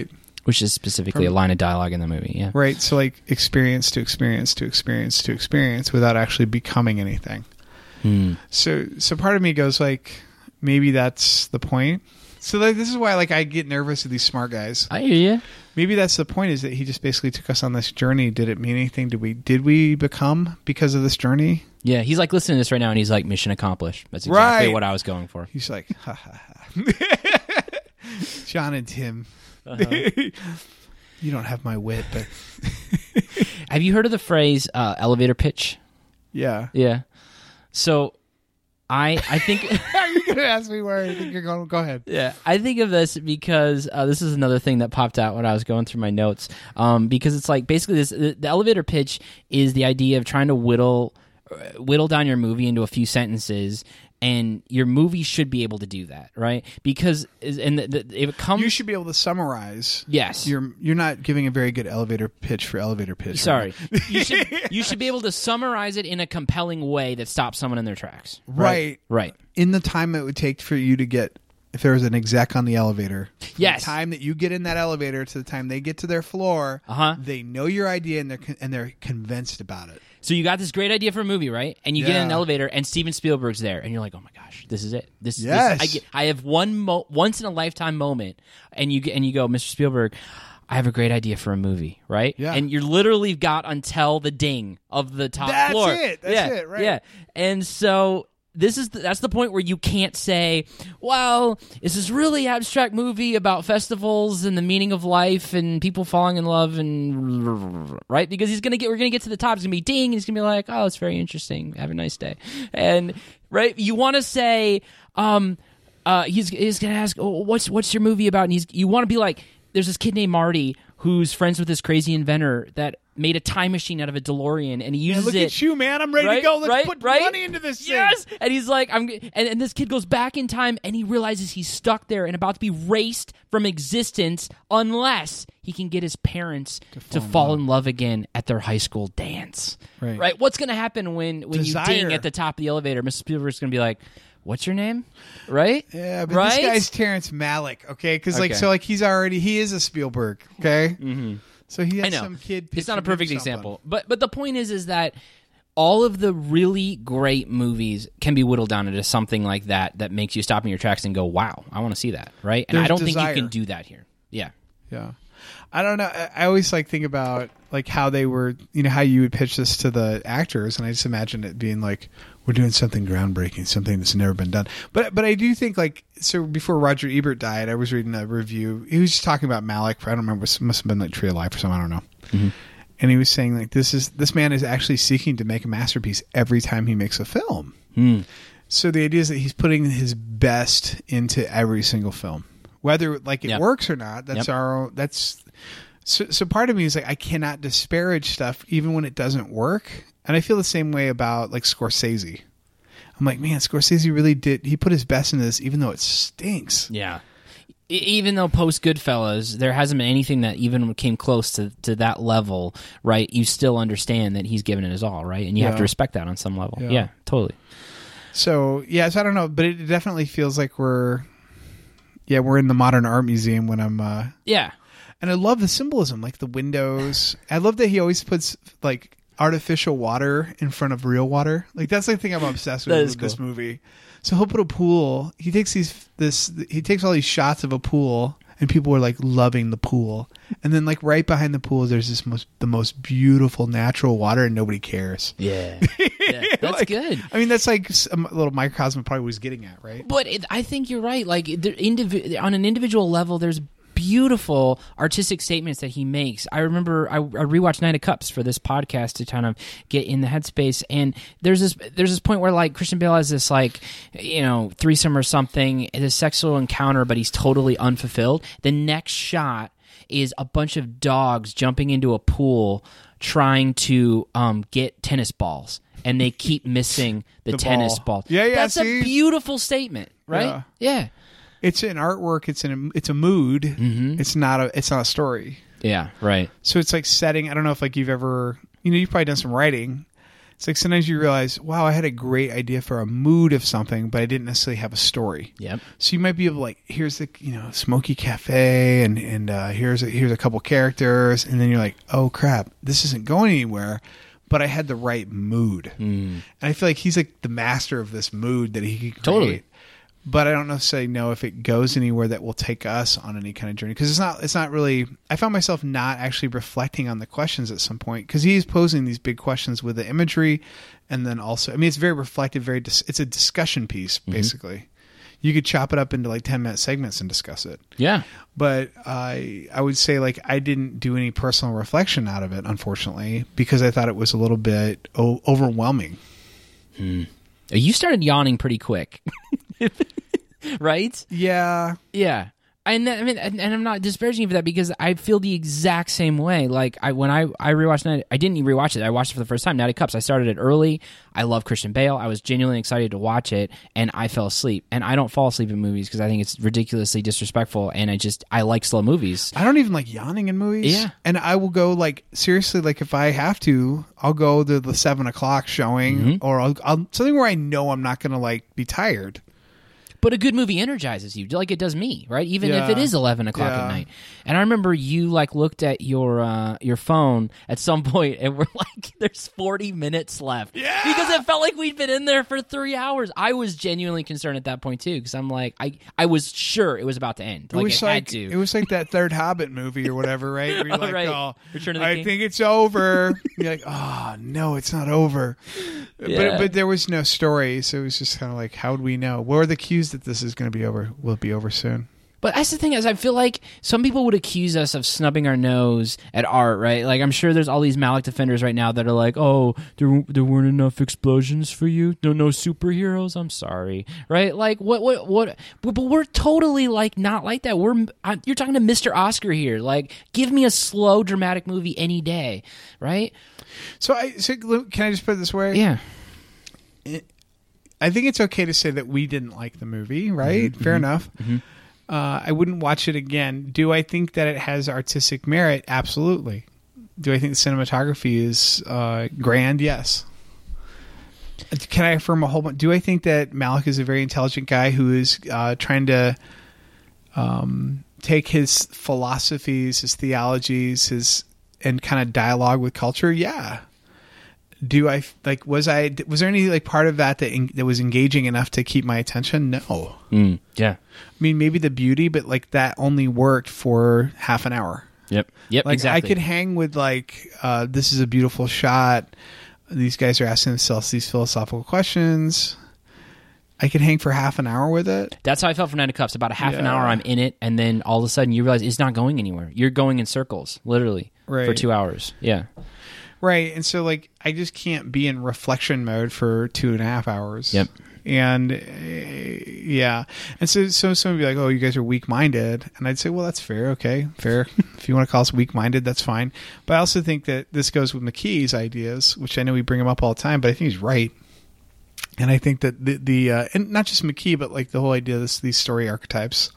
Which is specifically From, a line of dialogue in the movie, yeah. Right, so like experience to experience to experience to experience without actually becoming anything. Hmm. So so part of me goes like, maybe that's the point. So like this is why like I get nervous with these smart guys. I hear you. Maybe that's the point, is that he just basically took us on this journey. Did it mean anything? Did we did we become because of this journey? Yeah, he's like listening to this right now and he's like, mission accomplished. That's exactly right. what I was going for. He's like, ha ha ha. John and Tim. Uh-huh. You don't have my wit, but have you heard of the phrase uh, elevator pitch? Yeah. Yeah. So I I think Are you gonna ask me where I think you're going? Go ahead. Yeah, I think of this because uh, this is another thing that popped out when I was going through my notes. Um, because it's like basically this the, the elevator pitch is the idea of trying to whittle uh, whittle down your movie into a few sentences. And your movie should be able to do that, right? Because and the, the, it comes. You should be able to summarize. Yes, you're you're not giving a very good elevator pitch for elevator pitch. Sorry, right? you should you should be able to summarize it in a compelling way that stops someone in their tracks. Right, right. In the time it would take for you to get, if there was an exec on the elevator, yes, the time that you get in that elevator to the time they get to their floor, uh-huh. they know your idea and they're and they're convinced about it. So you got this great idea for a movie, right? And you yeah. get in an elevator, and Steven Spielberg's there, and you're like, "Oh my gosh, this is it! This, yes. this I, get, I have one mo- once in a lifetime moment." And you get, and you go, "Mister Spielberg, I have a great idea for a movie, right?" Yeah. And you're literally got until the ding of the top That's floor. That's it. That's yeah. it. Right. Yeah. And so. This is the, that's the point where you can't say, well, it's this really abstract movie about festivals and the meaning of life and people falling in love and right, because he's gonna get we're gonna get to the top. It's gonna be ding. And he's gonna be like, oh, it's very interesting. Have a nice day. And right, you want to say, um, uh, he's he's gonna ask, oh, what's what's your movie about? And he's you want to be like, there's this kid named Marty who's friends with this crazy inventor that made a time machine out of a DeLorean, and he uses yeah, look it. Look at you, man! I'm ready right, to go. Let's right, put right? money into this. Yes, thing. and he's like, "I'm." And, and this kid goes back in time, and he realizes he's stuck there and about to be erased from existence unless he can get his parents to fall, to in, fall love. in love again at their high school dance. Right. Right. What's going to happen when when Desire. you ding at the top of the elevator? Mister Spielberg's going to be like, "What's your name?" Right? Yeah, but right? this guy's Terrence Malick. Okay, because like okay. so like he's already he is a Spielberg. Okay. Mm-hmm. So he has I know. some kid. It's not a perfect example, but but the point is, is that all of the really great movies can be whittled down into something like that that makes you stop in your tracks and go, "Wow, I want to see that." Right? And There's I don't desire. think you can do that here. Yeah, yeah. I don't know. I, I always like think about like how they were, you know, how you would pitch this to the actors, and I just imagine it being like, we're doing something groundbreaking, something that's never been done. But but I do think like so before Roger Ebert died, I was reading a review. He was just talking about Malick. I don't remember. It must have been like Tree of Life or something. I don't know. Mm-hmm. And he was saying like this is this man is actually seeking to make a masterpiece every time he makes a film. Mm. So the idea is that he's putting his best into every single film, whether like it yep. works or not. That's yep. our that's. So, so part of me is like I cannot disparage stuff even when it doesn't work, and I feel the same way about like Scorsese. I'm like, man, Scorsese really did. He put his best into this, even though it stinks. Yeah. E- even though post Goodfellas, there hasn't been anything that even came close to, to that level, right? You still understand that he's given it his all, right? And you yeah. have to respect that on some level. Yeah. yeah, totally. So yeah, so I don't know, but it definitely feels like we're, yeah, we're in the modern art museum when I'm. Uh, yeah. And I love the symbolism, like the windows. I love that he always puts like artificial water in front of real water. Like that's the thing I'm obsessed with with cool. this movie. So he'll put a pool. He takes these this he takes all these shots of a pool, and people are like loving the pool. And then like right behind the pool, there's this most the most beautiful natural water, and nobody cares. Yeah, yeah that's like, good. I mean, that's like a little microcosm probably was getting at, right? But it, I think you're right. Like the indiv- on an individual level, there's beautiful artistic statements that he makes. I remember I, I rewatched Night of Cups for this podcast to kind of get in the headspace, and there's this there's this point where like Christian Bale has this like you know threesome or something, this sexual encounter, but he's totally unfulfilled. The next shot is a bunch of dogs jumping into a pool trying to um, get tennis balls, and they keep missing the, the tennis ball. ball. Yeah, yeah. That's see? a beautiful statement, right? Yeah. yeah. It's an artwork. It's an it's a mood. Mm-hmm. It's not a it's not a story. Yeah, right. So it's like setting. I don't know if like you've ever you know you've probably done some writing. It's like sometimes you realize, wow, I had a great idea for a mood of something, but I didn't necessarily have a story. Yep. So you might be able to like, here's the, you know, smoky cafe and, and uh, here's, a, here's a couple characters. And then you're like, oh crap, this isn't going anywhere, but I had the right mood. Mm. And I feel like he's like the master of this mood that he can create. Totally. But I don't necessarily know if it goes anywhere that will take us on any kind of journey, because it's not. It's not really. I found myself not actually reflecting on the questions at some point, because he's posing these big questions with the imagery, and then also, I mean, it's very reflective. Very. Dis- it's a discussion piece, basically. Mm-hmm. You could chop it up into like ten minute segments and discuss it. Yeah. But I, I would say like I didn't do any personal reflection out of it, unfortunately, because I thought it was a little bit o- overwhelming. Hmm. You started yawning pretty quick. Right? Yeah. Yeah. And I mean, and, and I'm not disparaging you for that, because I feel the exact same way. Like I, when I I rewatched Night, I didn't rewatch it. I watched it for the first time. Night of Cups. I started it early. I love Christian Bale. I was genuinely excited to watch it, and I fell asleep. And I don't fall asleep in movies because I think it's ridiculously disrespectful. And I just I like slow movies. I don't even like yawning in movies. Yeah. And I will go like seriously, like if I have to, I'll go to the seven o'clock showing, mm-hmm. or I'll, I'll something where I know I'm not going to like be tired. But a good movie energizes you, like it does me, right? Even yeah. if it is eleven o'clock yeah. at night. And I remember you like looked at your uh, your phone at some point, and we're like, "There's forty minutes left," yeah. because it felt like we'd been in there for three hours. I was genuinely concerned at that point too, because I'm like, I I was sure it was about to end. Like, it was it like had to. It was like that third Hobbit movie or whatever, right? Where you're Oh, like, right. oh, Return of the I King. think it's over. You're like, oh no, it's not over. Yeah. But but there was no story, so it was just kind of like, how would we know? What are the cues that this is going to be over? Will it be over soon? But that's the thing, is I feel like some people would accuse us of snubbing our nose at art, right? Like I'm sure there's all these Malick defenders right now that are like, "Oh, there there weren't enough explosions for you. No, no superheroes. I'm sorry." Right? Like what what what? But, but we're totally like not like that. We're I, you're talking to Mister Oscar here. Like, give me a slow dramatic movie any day, right? So I so can I just put it this way? Yeah. It, I think it's okay to say that we didn't like the movie, right? Mm-hmm. Fair enough. Mm-hmm. Uh, I wouldn't watch it again. Do I think that it has artistic merit? Absolutely. Do I think the cinematography is uh, grand? Yes. Can I affirm a whole bunch? Do I think that Malick is a very intelligent guy who is uh, trying to um, take his philosophies, his theologies, his and kind of dialogue with culture? Yeah. Do I like? Was I? Was there any like part of that that in, that was engaging enough to keep my attention? No. Mm, yeah. I mean, maybe the beauty, but like that only worked for half an hour. Yep. Yep. Like exactly. I could hang with like, uh, this is a beautiful shot. These guys are asking themselves these philosophical questions. I could hang for half an hour with it. That's how I felt for Night of Cups. About a half an Yeah. hour, I'm in it, and then all of a sudden you realize it's not going anywhere. You're going in circles, literally, Right. for two hours. Yeah. Right. And so like, I just can't be in reflection mode for two and a half hours. Yep. And uh, yeah. And so, so someone would be like, oh, you guys are weak minded. And I'd say, well, that's fair. Okay. Fair. If you want to call us weak minded, that's fine. But I also think that this goes with McKee's ideas, which I know we bring him up all the time, but I think he's right. And I think that the, the uh, and not just McKee, but like the whole idea of this, these story archetypes,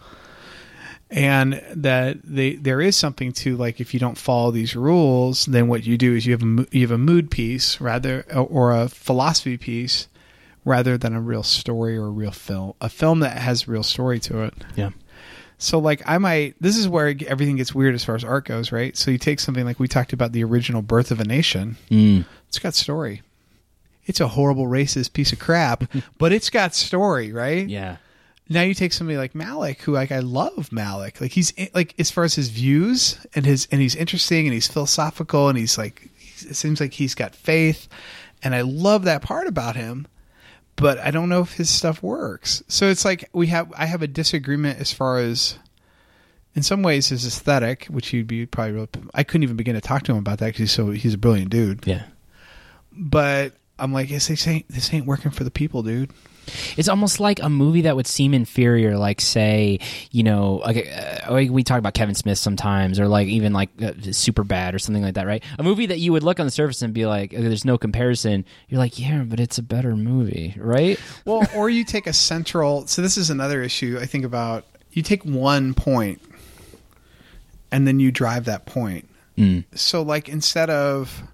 and that they, there is something to like, if you don't follow these rules, then what you do is you have a, you have a mood piece rather, or a philosophy piece rather than a real story or a real film, a film that has real story to it. Yeah. So like I might, this is where everything gets weird as far as art goes, right? So you take something like we talked about the original Birth of a Nation. Mm. It's got story. It's a horrible racist piece of crap, but it's got story, right? Yeah. Now you take somebody like Malick, who like I love Malick. Like he's like as far as his views and his and he's interesting and he's philosophical and he's like it seems like he's got faith, and I love that part about him. But I don't know if his stuff works. So it's like we have I have a disagreement as far as in some ways his aesthetic, which he'd be probably really, I couldn't even begin to talk to him about that because he's so he's a brilliant dude. Yeah. But I'm like, yes, this ain't this ain't working for the people, dude. It's almost like a movie that would seem inferior, like say, you know, like uh, we talk about Kevin Smith sometimes, or like even like uh, Superbad or something like that, right? A movie that you would look on the surface and be like, okay, there's no comparison. You're like, yeah, but it's a better movie, right? Well, or you take a central. So this is another issue I think about. You take one point, and then you drive that point. Mm. So like instead of,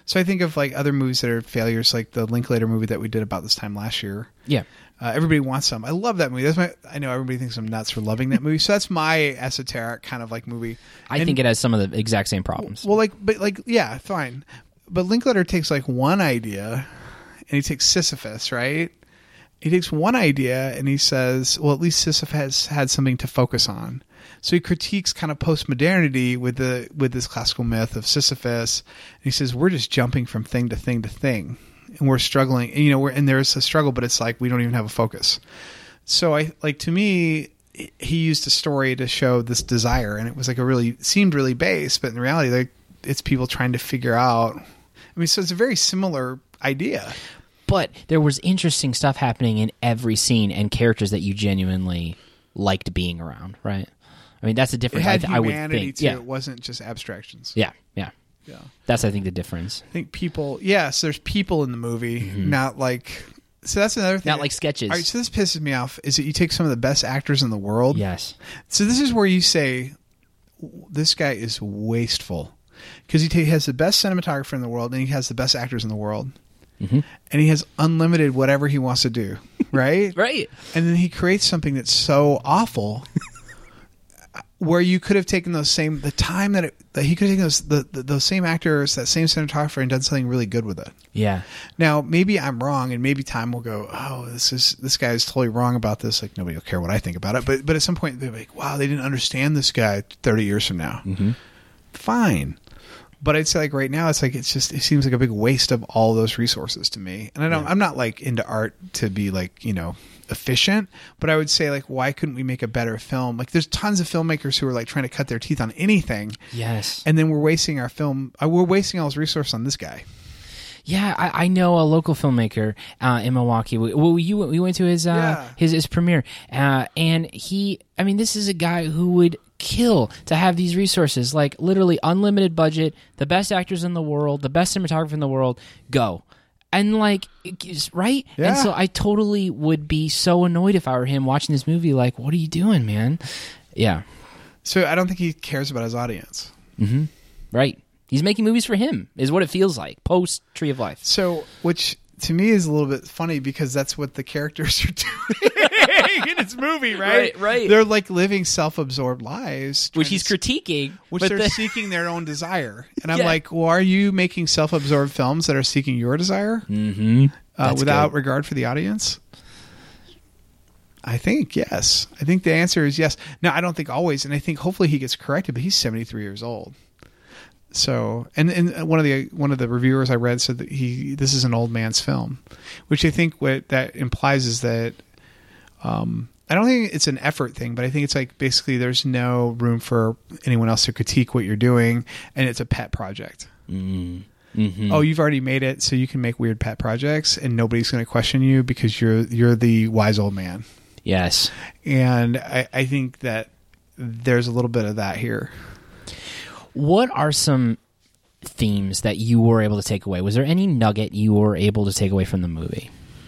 So I think of like other movies that are failures, like the Linklater movie that we did about this time last year. Yeah. Uh, Everybody Wants Some. I love that movie. That's my. I know everybody thinks I'm nuts for loving that movie. So that's my esoteric kind of like movie. I And- think it has some of the exact same problems. Well, like, but like, yeah, fine. But Linklater takes like one idea, and he takes Sisyphus, right? He takes one idea and he says, well, at least Sisyphus has had something to focus on. So he critiques kind of postmodernity with the with this classical myth of Sisyphus. And he says, we're just jumping from thing to thing to thing, and we're struggling. And, you know, we're and there's a struggle, but it's like we don't even have a focus. So I like to me, he used a story to show this desire, and it was like a really seemed really base, but in reality, like it's people trying to figure out. I mean, so it's a very similar idea. But there was interesting stuff happening in every scene and characters that you genuinely liked being around, right? I mean, that's the It difference. had I, I would humanity think. too. Yeah. It wasn't just abstractions. yeah, yeah, Yeah. That's I think the difference. I think people. Yes, there's people in the movie, Mm-hmm. not like. So that's another thing. Not like sketches. All right, so this pisses me off. Is that you take some of the best actors in the world? Yes. So this is where you say, this guy is wasteful, because he ta- has the best cinematographer in the world, and he has the best actors in the world, Mm-hmm. and he has unlimited whatever he wants to do, right? Right. And then he creates something that's so awful, where you could have taken those same the time that, it, that he could have taken those the, the, those same actors, that same cinematographer, and done something really good with it. Yeah. Now, maybe I'm wrong, and maybe time will go, oh, this is this guy is totally wrong about this. Like, nobody will care what I think about it. But but at some point, they're like, wow, they didn't understand this guy thirty years from now. Mm-hmm. Fine. But I'd say, like, right now, it's like, it's just, it seems like a big waste of all those resources to me. And I don't, Yeah. I'm not like into art to be like, you know, efficient, but I would say, like, why couldn't we make a better film? Like, there's tons of filmmakers who are like trying to cut their teeth on anything. Yes. And then we're wasting our film, uh, we're wasting all this resource on this guy. Yeah, I, I know a local filmmaker uh, in Milwaukee. We, well, you we went to his uh, Yeah. his his premiere, uh, and he. I mean, this is a guy who would kill to have these resources, like literally unlimited budget, the best actors in the world, the best cinematographer in the world. Go. And like, it's- right? Yeah. And so I totally would be so annoyed if I were him watching this movie. Like, what are you doing, man? Yeah. So I don't think he cares about his audience. Mm-hmm. Right. He's making movies for him, is what it feels like, post Tree of Life. So, which to me is a little bit funny, because that's what the characters are doing in his movie, right? Right, right. They're like living self-absorbed lives, Which trying he's to- critiquing. which but they're the- seeking their own desire. And I'm Yeah. like, well, are you making self-absorbed films that are seeking your desire Mm-hmm. uh, That's without good. regard for the audience? I think yes. I think the answer is yes. Now, I don't think always, and I think hopefully he gets corrected, but he's seventy-three years old. So, and, and one of the one of the reviewers I read said that he this is an old man's film, which I think what that implies is that um, I don't think it's an effort thing, but I think it's like basically there's no room for anyone else to critique what you're doing, and it's a pet project. Mm-hmm. Oh, you've already made it, so you can make weird pet projects, and nobody's going to question you because you're you're the wise old man. Yes. And I, I think that there's a little bit of that here. What are some themes that you were able to take away? Was there any nugget you were able to take away from the movie?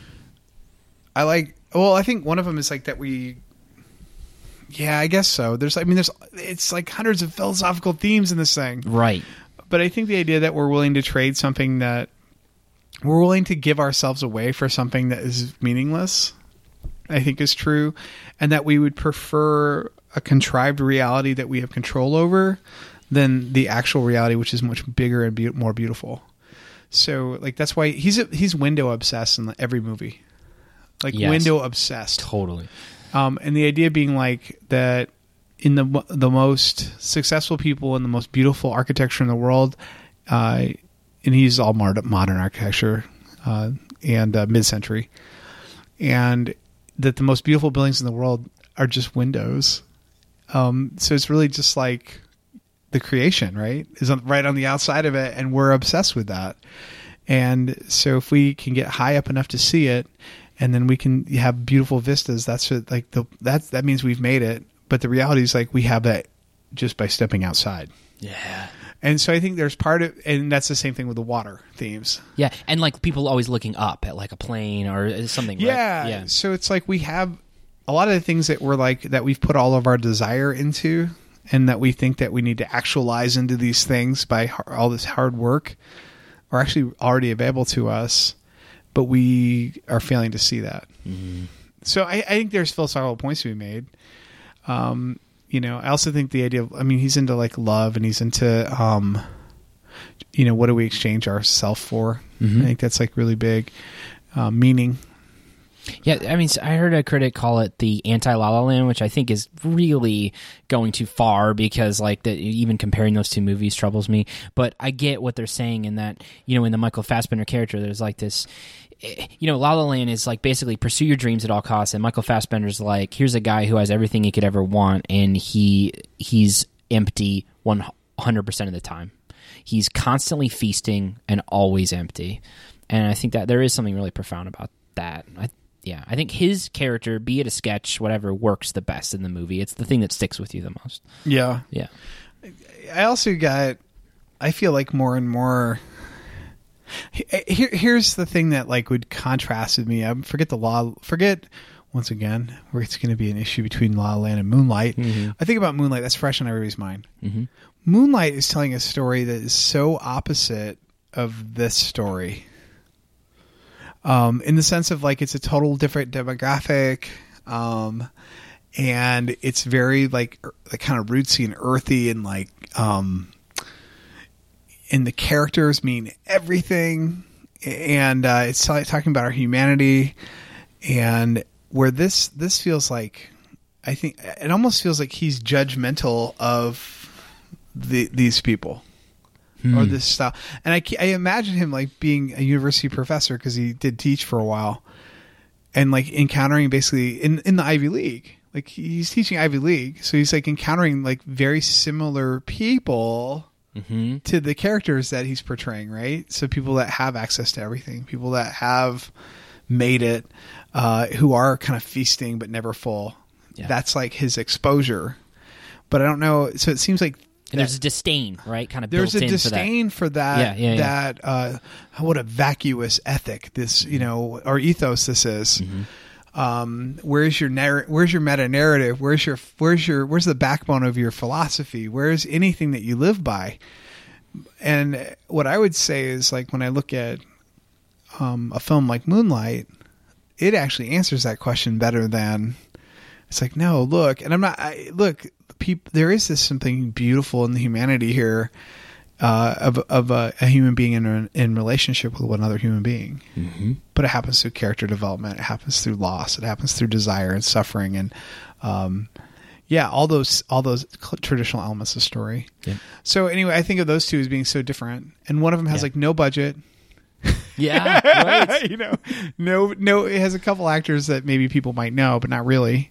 I like, well, I think one of them is like that we, yeah, I guess so. There's, I mean, there's, it's like hundreds of philosophical themes in this thing. Right. But I think the idea that we're willing to trade something that, we're willing to give ourselves away for something that is meaningless, I think is true. And that we would prefer a contrived reality that we have control over than the actual reality, which is much bigger and be- more beautiful. So, like, that's why he's a, he's window obsessed in every movie, like Yes. window obsessed. Totally. Um, and the idea being like that in the the most successful people and the most beautiful architecture in the world, uh, and he's all modern, modern architecture uh, and uh, mid-century, and that the most beautiful buildings in the world are just windows. Um, so it's really just like the creation, right, is on, right on the outside of it, and we're obsessed with that. And so if we can get high up enough to see it, and then we can have beautiful vistas, that's what, like the that that means we've made it. But the reality is like we have that just by stepping outside. Yeah. And so I think there's part of, and that's the same thing with the water themes. Yeah, and like people always looking up at like a plane or something. Yeah. Right? Yeah. So it's like we have a lot of the things that we're like, that we've put all of our desire into, and that we think that we need to actualize into these things by har- all this hard work. are actually already available to us, but we are failing to see that. Mm-hmm. So I, I think there's philosophical points to be made. Um, you know, I also think the idea of, I mean, he's into like love and he's into, um, you know, what do we exchange our self for? Mm-hmm. I think that's like really big, uh, meaning. Yeah, I mean, I heard a critic call it the anti-La La Land, which I think is really going too far because, like, the, even comparing those two movies troubles me. But I get what they're saying in that, you know, in the Michael Fassbender character, there's like this, you know, La La Land is like basically pursue your dreams at all costs, and Michael Fassbender's like, here's a guy who has everything he could ever want, and he he's empty one hundred percent of the time. He's constantly feasting and always empty, and I think that there is something really profound about that. I Yeah, I think his character, be it a sketch, whatever, works the best in the movie. It's the thing that sticks with you the most. Yeah. Yeah. I also got, I feel like more and more, here, here's the thing that like would contrast with me. I forget the law, forget, once again, where it's going to be an issue between La La Land and Moonlight. Mm-hmm. I think about Moonlight, that's fresh on everybody's mind. Mm-hmm. Moonlight is telling a story that is so opposite of this story. Um, in the sense of like, it's a total different demographic. Um, and it's very like, like kind of rootsy and earthy and like, um, and the characters mean everything. And, uh, it's t- talking about our humanity, and where this, this feels like, I think it almost feels like he's judgmental of the, these people. Or this style. And I, I imagine him like being a university professor, because he did teach for a while, and like encountering basically in, in the Ivy League, like he's teaching Ivy League. So he's like encountering like very similar people mm-hmm. to the characters that he's portraying. Right. So people that have access to everything, people that have made it, uh, who are kind of feasting, but never full. Yeah. That's like his exposure, but I don't know. So it seems like, and there's a disdain, right? Kind of there's built a in disdain for that. for that. Yeah, yeah, that uh, what a vacuous ethic this, you know, or ethos this is. Mm-hmm. Um, where's your narr- Where's your meta narrative? Where's your Where's your Where's the backbone of your philosophy? Where's anything that you live by? And what I would say is, like, when I look at um, a film like Moonlight, it actually answers that question better than. It's like, no, look, and I'm not. I, look. People, there is this something beautiful in the humanity here, uh, of of a, a human being in in relationship with another human being. Mm-hmm. But it happens through character development. It happens through loss. It happens through desire and suffering, and um, yeah, all those all those traditional elements of story. Yeah. So anyway, I think of those two as being so different, and one of them has yeah. like no budget. Yeah, right. You know, no, no. It has a couple actors that maybe people might know, but not really.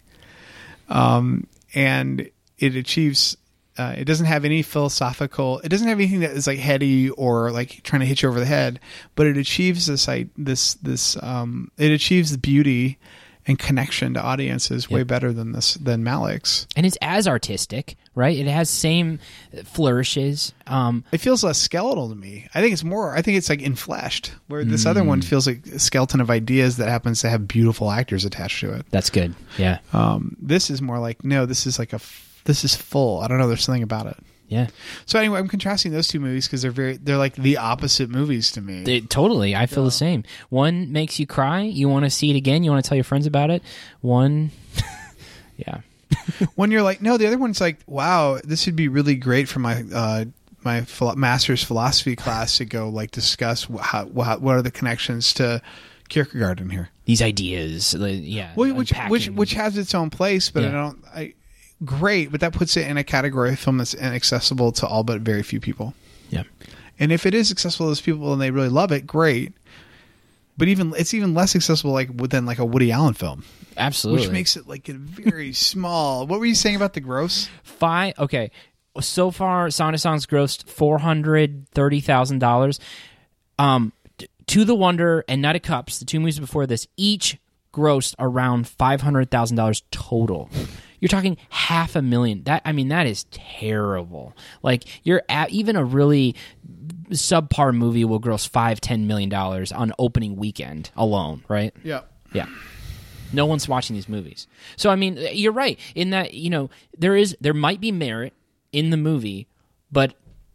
Um, and it achieves, uh, it doesn't have any philosophical, it doesn't have anything that is like heady or like trying to hit you over the head, but it achieves this, like, this, this, um, it achieves the beauty and connection to audiences way yep. better than this, than Malick's. And it's as artistic, right? It has same flourishes. Um, it feels less skeletal to me. I think it's more, I think it's like infleshed, where this mm. other one feels like a skeleton of ideas that happens to have beautiful actors attached to it. That's good. Yeah. Um, this is more like, no, this is like a, this is full. I don't know. There's something about it. Yeah. So anyway, I'm contrasting those two movies because they're very, they're like the opposite movies to me. They, totally. I feel yeah. the same. One makes you cry. You want to see it again. You want to tell your friends about it. One, yeah. When you're like, no, the other one's like, wow, this would be really great for my, uh, my philo- master's philosophy class to go like discuss how, what, what are the connections to Kierkegaard in here. These ideas. Yeah. Well, which, which, which has its own place, but yeah. I don't, I, great, but that puts it in a category of film that's inaccessible to all but very few people. Yeah. And if it is accessible to those people and they really love it, great. But even it's even less accessible like within like a Woody Allen film. Absolutely. Which makes it like a very small. What were you saying about the gross? Five okay. So far Sound of Songs grossed four hundred thirty thousand dollars. Um To the Wonder and Night of Cups, the two movies before this, each grossed around five hundred thousand dollars total. You're talking half a million. That I mean, that is terrible. Like you're at, even a really subpar movie will gross five, ten million dollars on opening weekend alone, right? Yeah, yeah. No one's watching these movies. So I mean, you're right in that you know there is there might be merit in the movie, but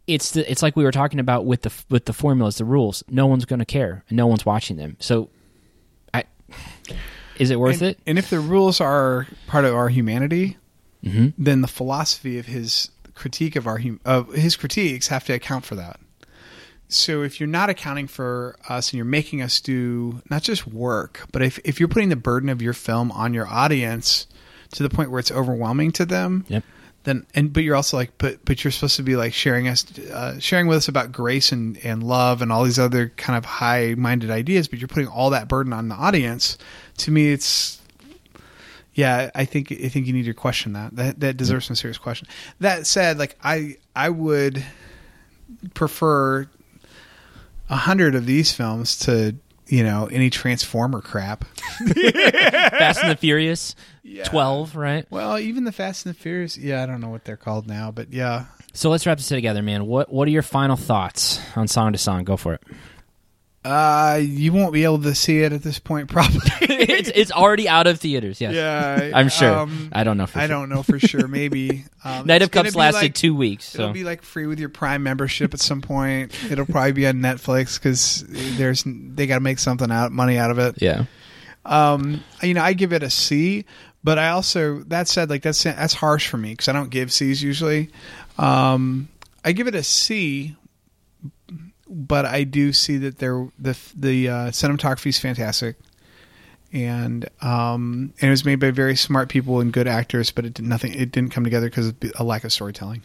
it's the, it's like we were talking about with the with the formulas, the rules. No one's going to care, and no one's watching them. So, I is it worth and, it? And if the rules are part of our humanity, mm-hmm. then the philosophy of his critique of our hum- of his critiques have to account for that. So if you're not accounting for us and you're making us do not just work, but if if you're putting the burden of your film on your audience to the point where it's overwhelming to them, yep. then and but you're also like, but but you're supposed to be like sharing us, uh, sharing with us about grace and and love and all these other kind of high-minded ideas, but you're putting all that burden on the audience. To me, it's yeah, I think I think you need to question that. That that deserves some serious question. That said, like I I would prefer a hundred of these films to, you know, any Transformer crap. Fast and the Furious, yeah. twelve, right? Well, even the Fast and the Furious, yeah, I don't know what they're called now, but yeah. So let's wrap this together, man. What What are your final thoughts on Song to Song? Go for it. Uh, you won't be able to see it at this point, probably. it's it's already out of theaters. Yes, yeah, I'm sure. Um, I don't know. For I sure. don't know for sure. Maybe um, Night it's of Cups gonna be lasted like, two weeks. So it'll be like free with your Prime membership at some point. It'll probably be on Netflix because there's they got to make something out money out of it. Yeah. Um, you know, I give it a C, but I also that said, like that's that's harsh for me because I don't give C's usually. Um, I give it a C. But I do see that there the the uh, cinematography is fantastic, and um, and it was made by very smart people and good actors. But it did nothing. It didn't come together because of a lack of storytelling.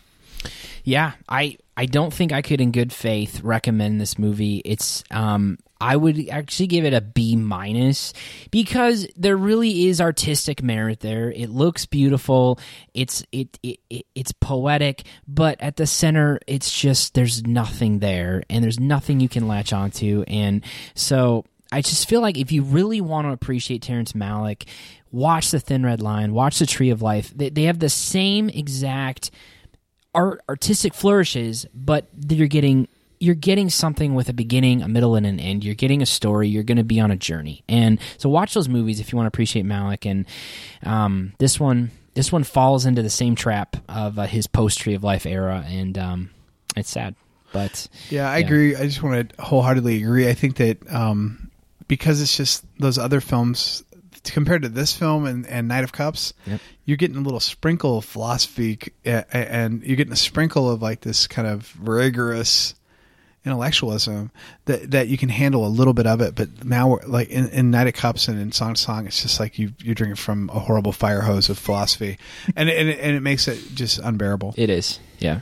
Yeah, I I don't think I could, in good faith, recommend this movie. It's um, I would actually give it a B minus because there really is artistic merit there. It looks beautiful. It's it, it, it it's poetic, but at the center, it's just there's nothing there, and there's nothing you can latch onto. And so I just feel like if you really want to appreciate Terrence Malick, watch The Thin Red Line, watch The Tree of Life. They, they have the same exact art, artistic flourishes, but you're getting you're getting something with a beginning, a middle, and an end. You're getting a story. You're going to be on a journey. And so watch those movies if you want to appreciate Malick. And um, this one this one falls into the same trap of uh, his post Tree of Life era, and um, it's sad. But yeah, I yeah. agree. I just want to wholeheartedly agree. I think that um, because it's just those other films compared to this film and, and Night of Cups, yep. you're getting a little sprinkle of philosophy and you're getting a sprinkle of like this kind of rigorous intellectualism that that you can handle a little bit of it. But now we're like in, in Night of Cups and in Song to Song, it's just like you, you're drinking from a horrible fire hose of philosophy. and, and, it, and it makes it just unbearable. It is. Yeah.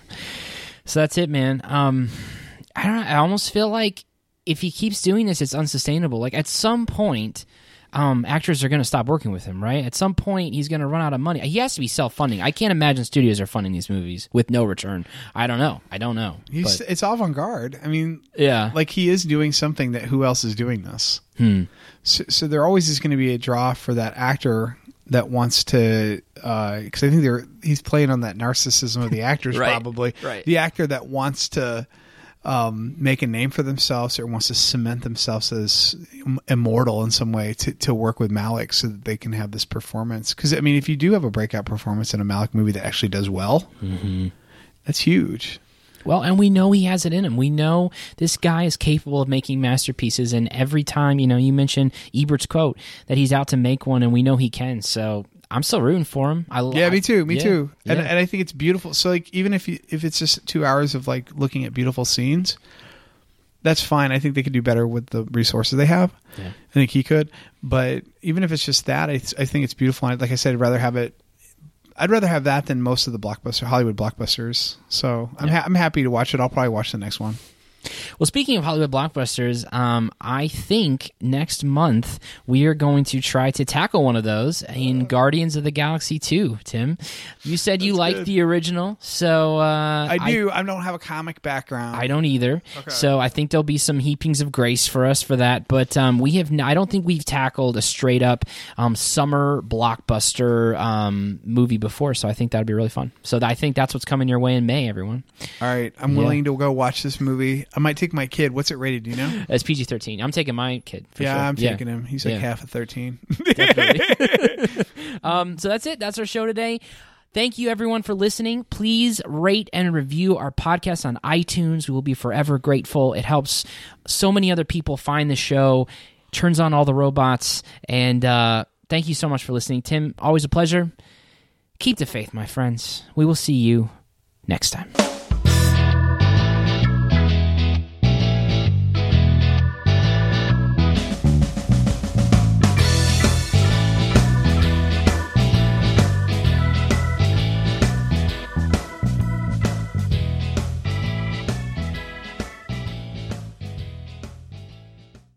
So that's it, man. Um, I don't know. I almost feel like if he keeps doing this, it's unsustainable. Like at some point, Um, actors are going to stop working with him, right? At some point, he's going to run out of money. He has to be self-funding. I can't imagine studios are funding these movies with no return. I don't know. I don't know. He's, but, it's avant-garde. I mean, yeah, like he is doing something that who else is doing this? Hmm. So, so there always is going to be a draw for that actor that wants to, because uh, I think they're he's playing on that narcissism of the actors, right. probably. Right. The actor that wants to um, make a name for themselves or wants to cement themselves as immortal in some way to, to work with Malick so that they can have this performance. Because, I mean, if you do have a breakout performance in a Malick movie that actually does well, mm-hmm. that's huge. Well, and we know he has it in him. We know this guy is capable of making masterpieces, and every time, you know, you mentioned Ebert's quote that he's out to make one, and we know he can. So I'm still rooting for him. I yeah, me too, me yeah, too. And yeah. and I think it's beautiful. So like even if you, if it's just two hours of like looking at beautiful scenes, that's fine. I think they could do better with the resources they have. Yeah. I think he could. But even if it's just that, I I think it's beautiful. And like I said, I'd rather have it. I'd rather have that than most of the blockbuster Hollywood blockbusters. So I'm yeah. ha- I'm happy to watch it. I'll probably watch the next one. Well, speaking of Hollywood blockbusters, um, I think next month we are going to try to tackle one of those in Guardians of the Galaxy two, Tim. You said you That's liked good. the original, so... Uh, I do. I, I don't have a comic background. I don't either. Okay. So I think there'll be some heapings of grace for us for that. But um, we have. N- I don't think we've tackled a straight up um, summer blockbuster um, movie before. So I think that'd be really fun. So th- I think that's what's coming your way in May, everyone. All right. I'm Yeah. willing to go watch this movie. I might take my kid. What's it rated? Do you know? It's P G thirteen. I'm taking my kid. For yeah, sure. I'm taking him. He's like Yeah. half of thirteen. Definitely. um, so that's it. That's our show today. Thank you, everyone, for listening. Please rate and review our podcast on iTunes. We will be forever grateful. It helps so many other people find the show, turns on all the robots, and uh, thank you so much for listening. Tim, always a pleasure. Keep the faith, my friends. We will see you next time.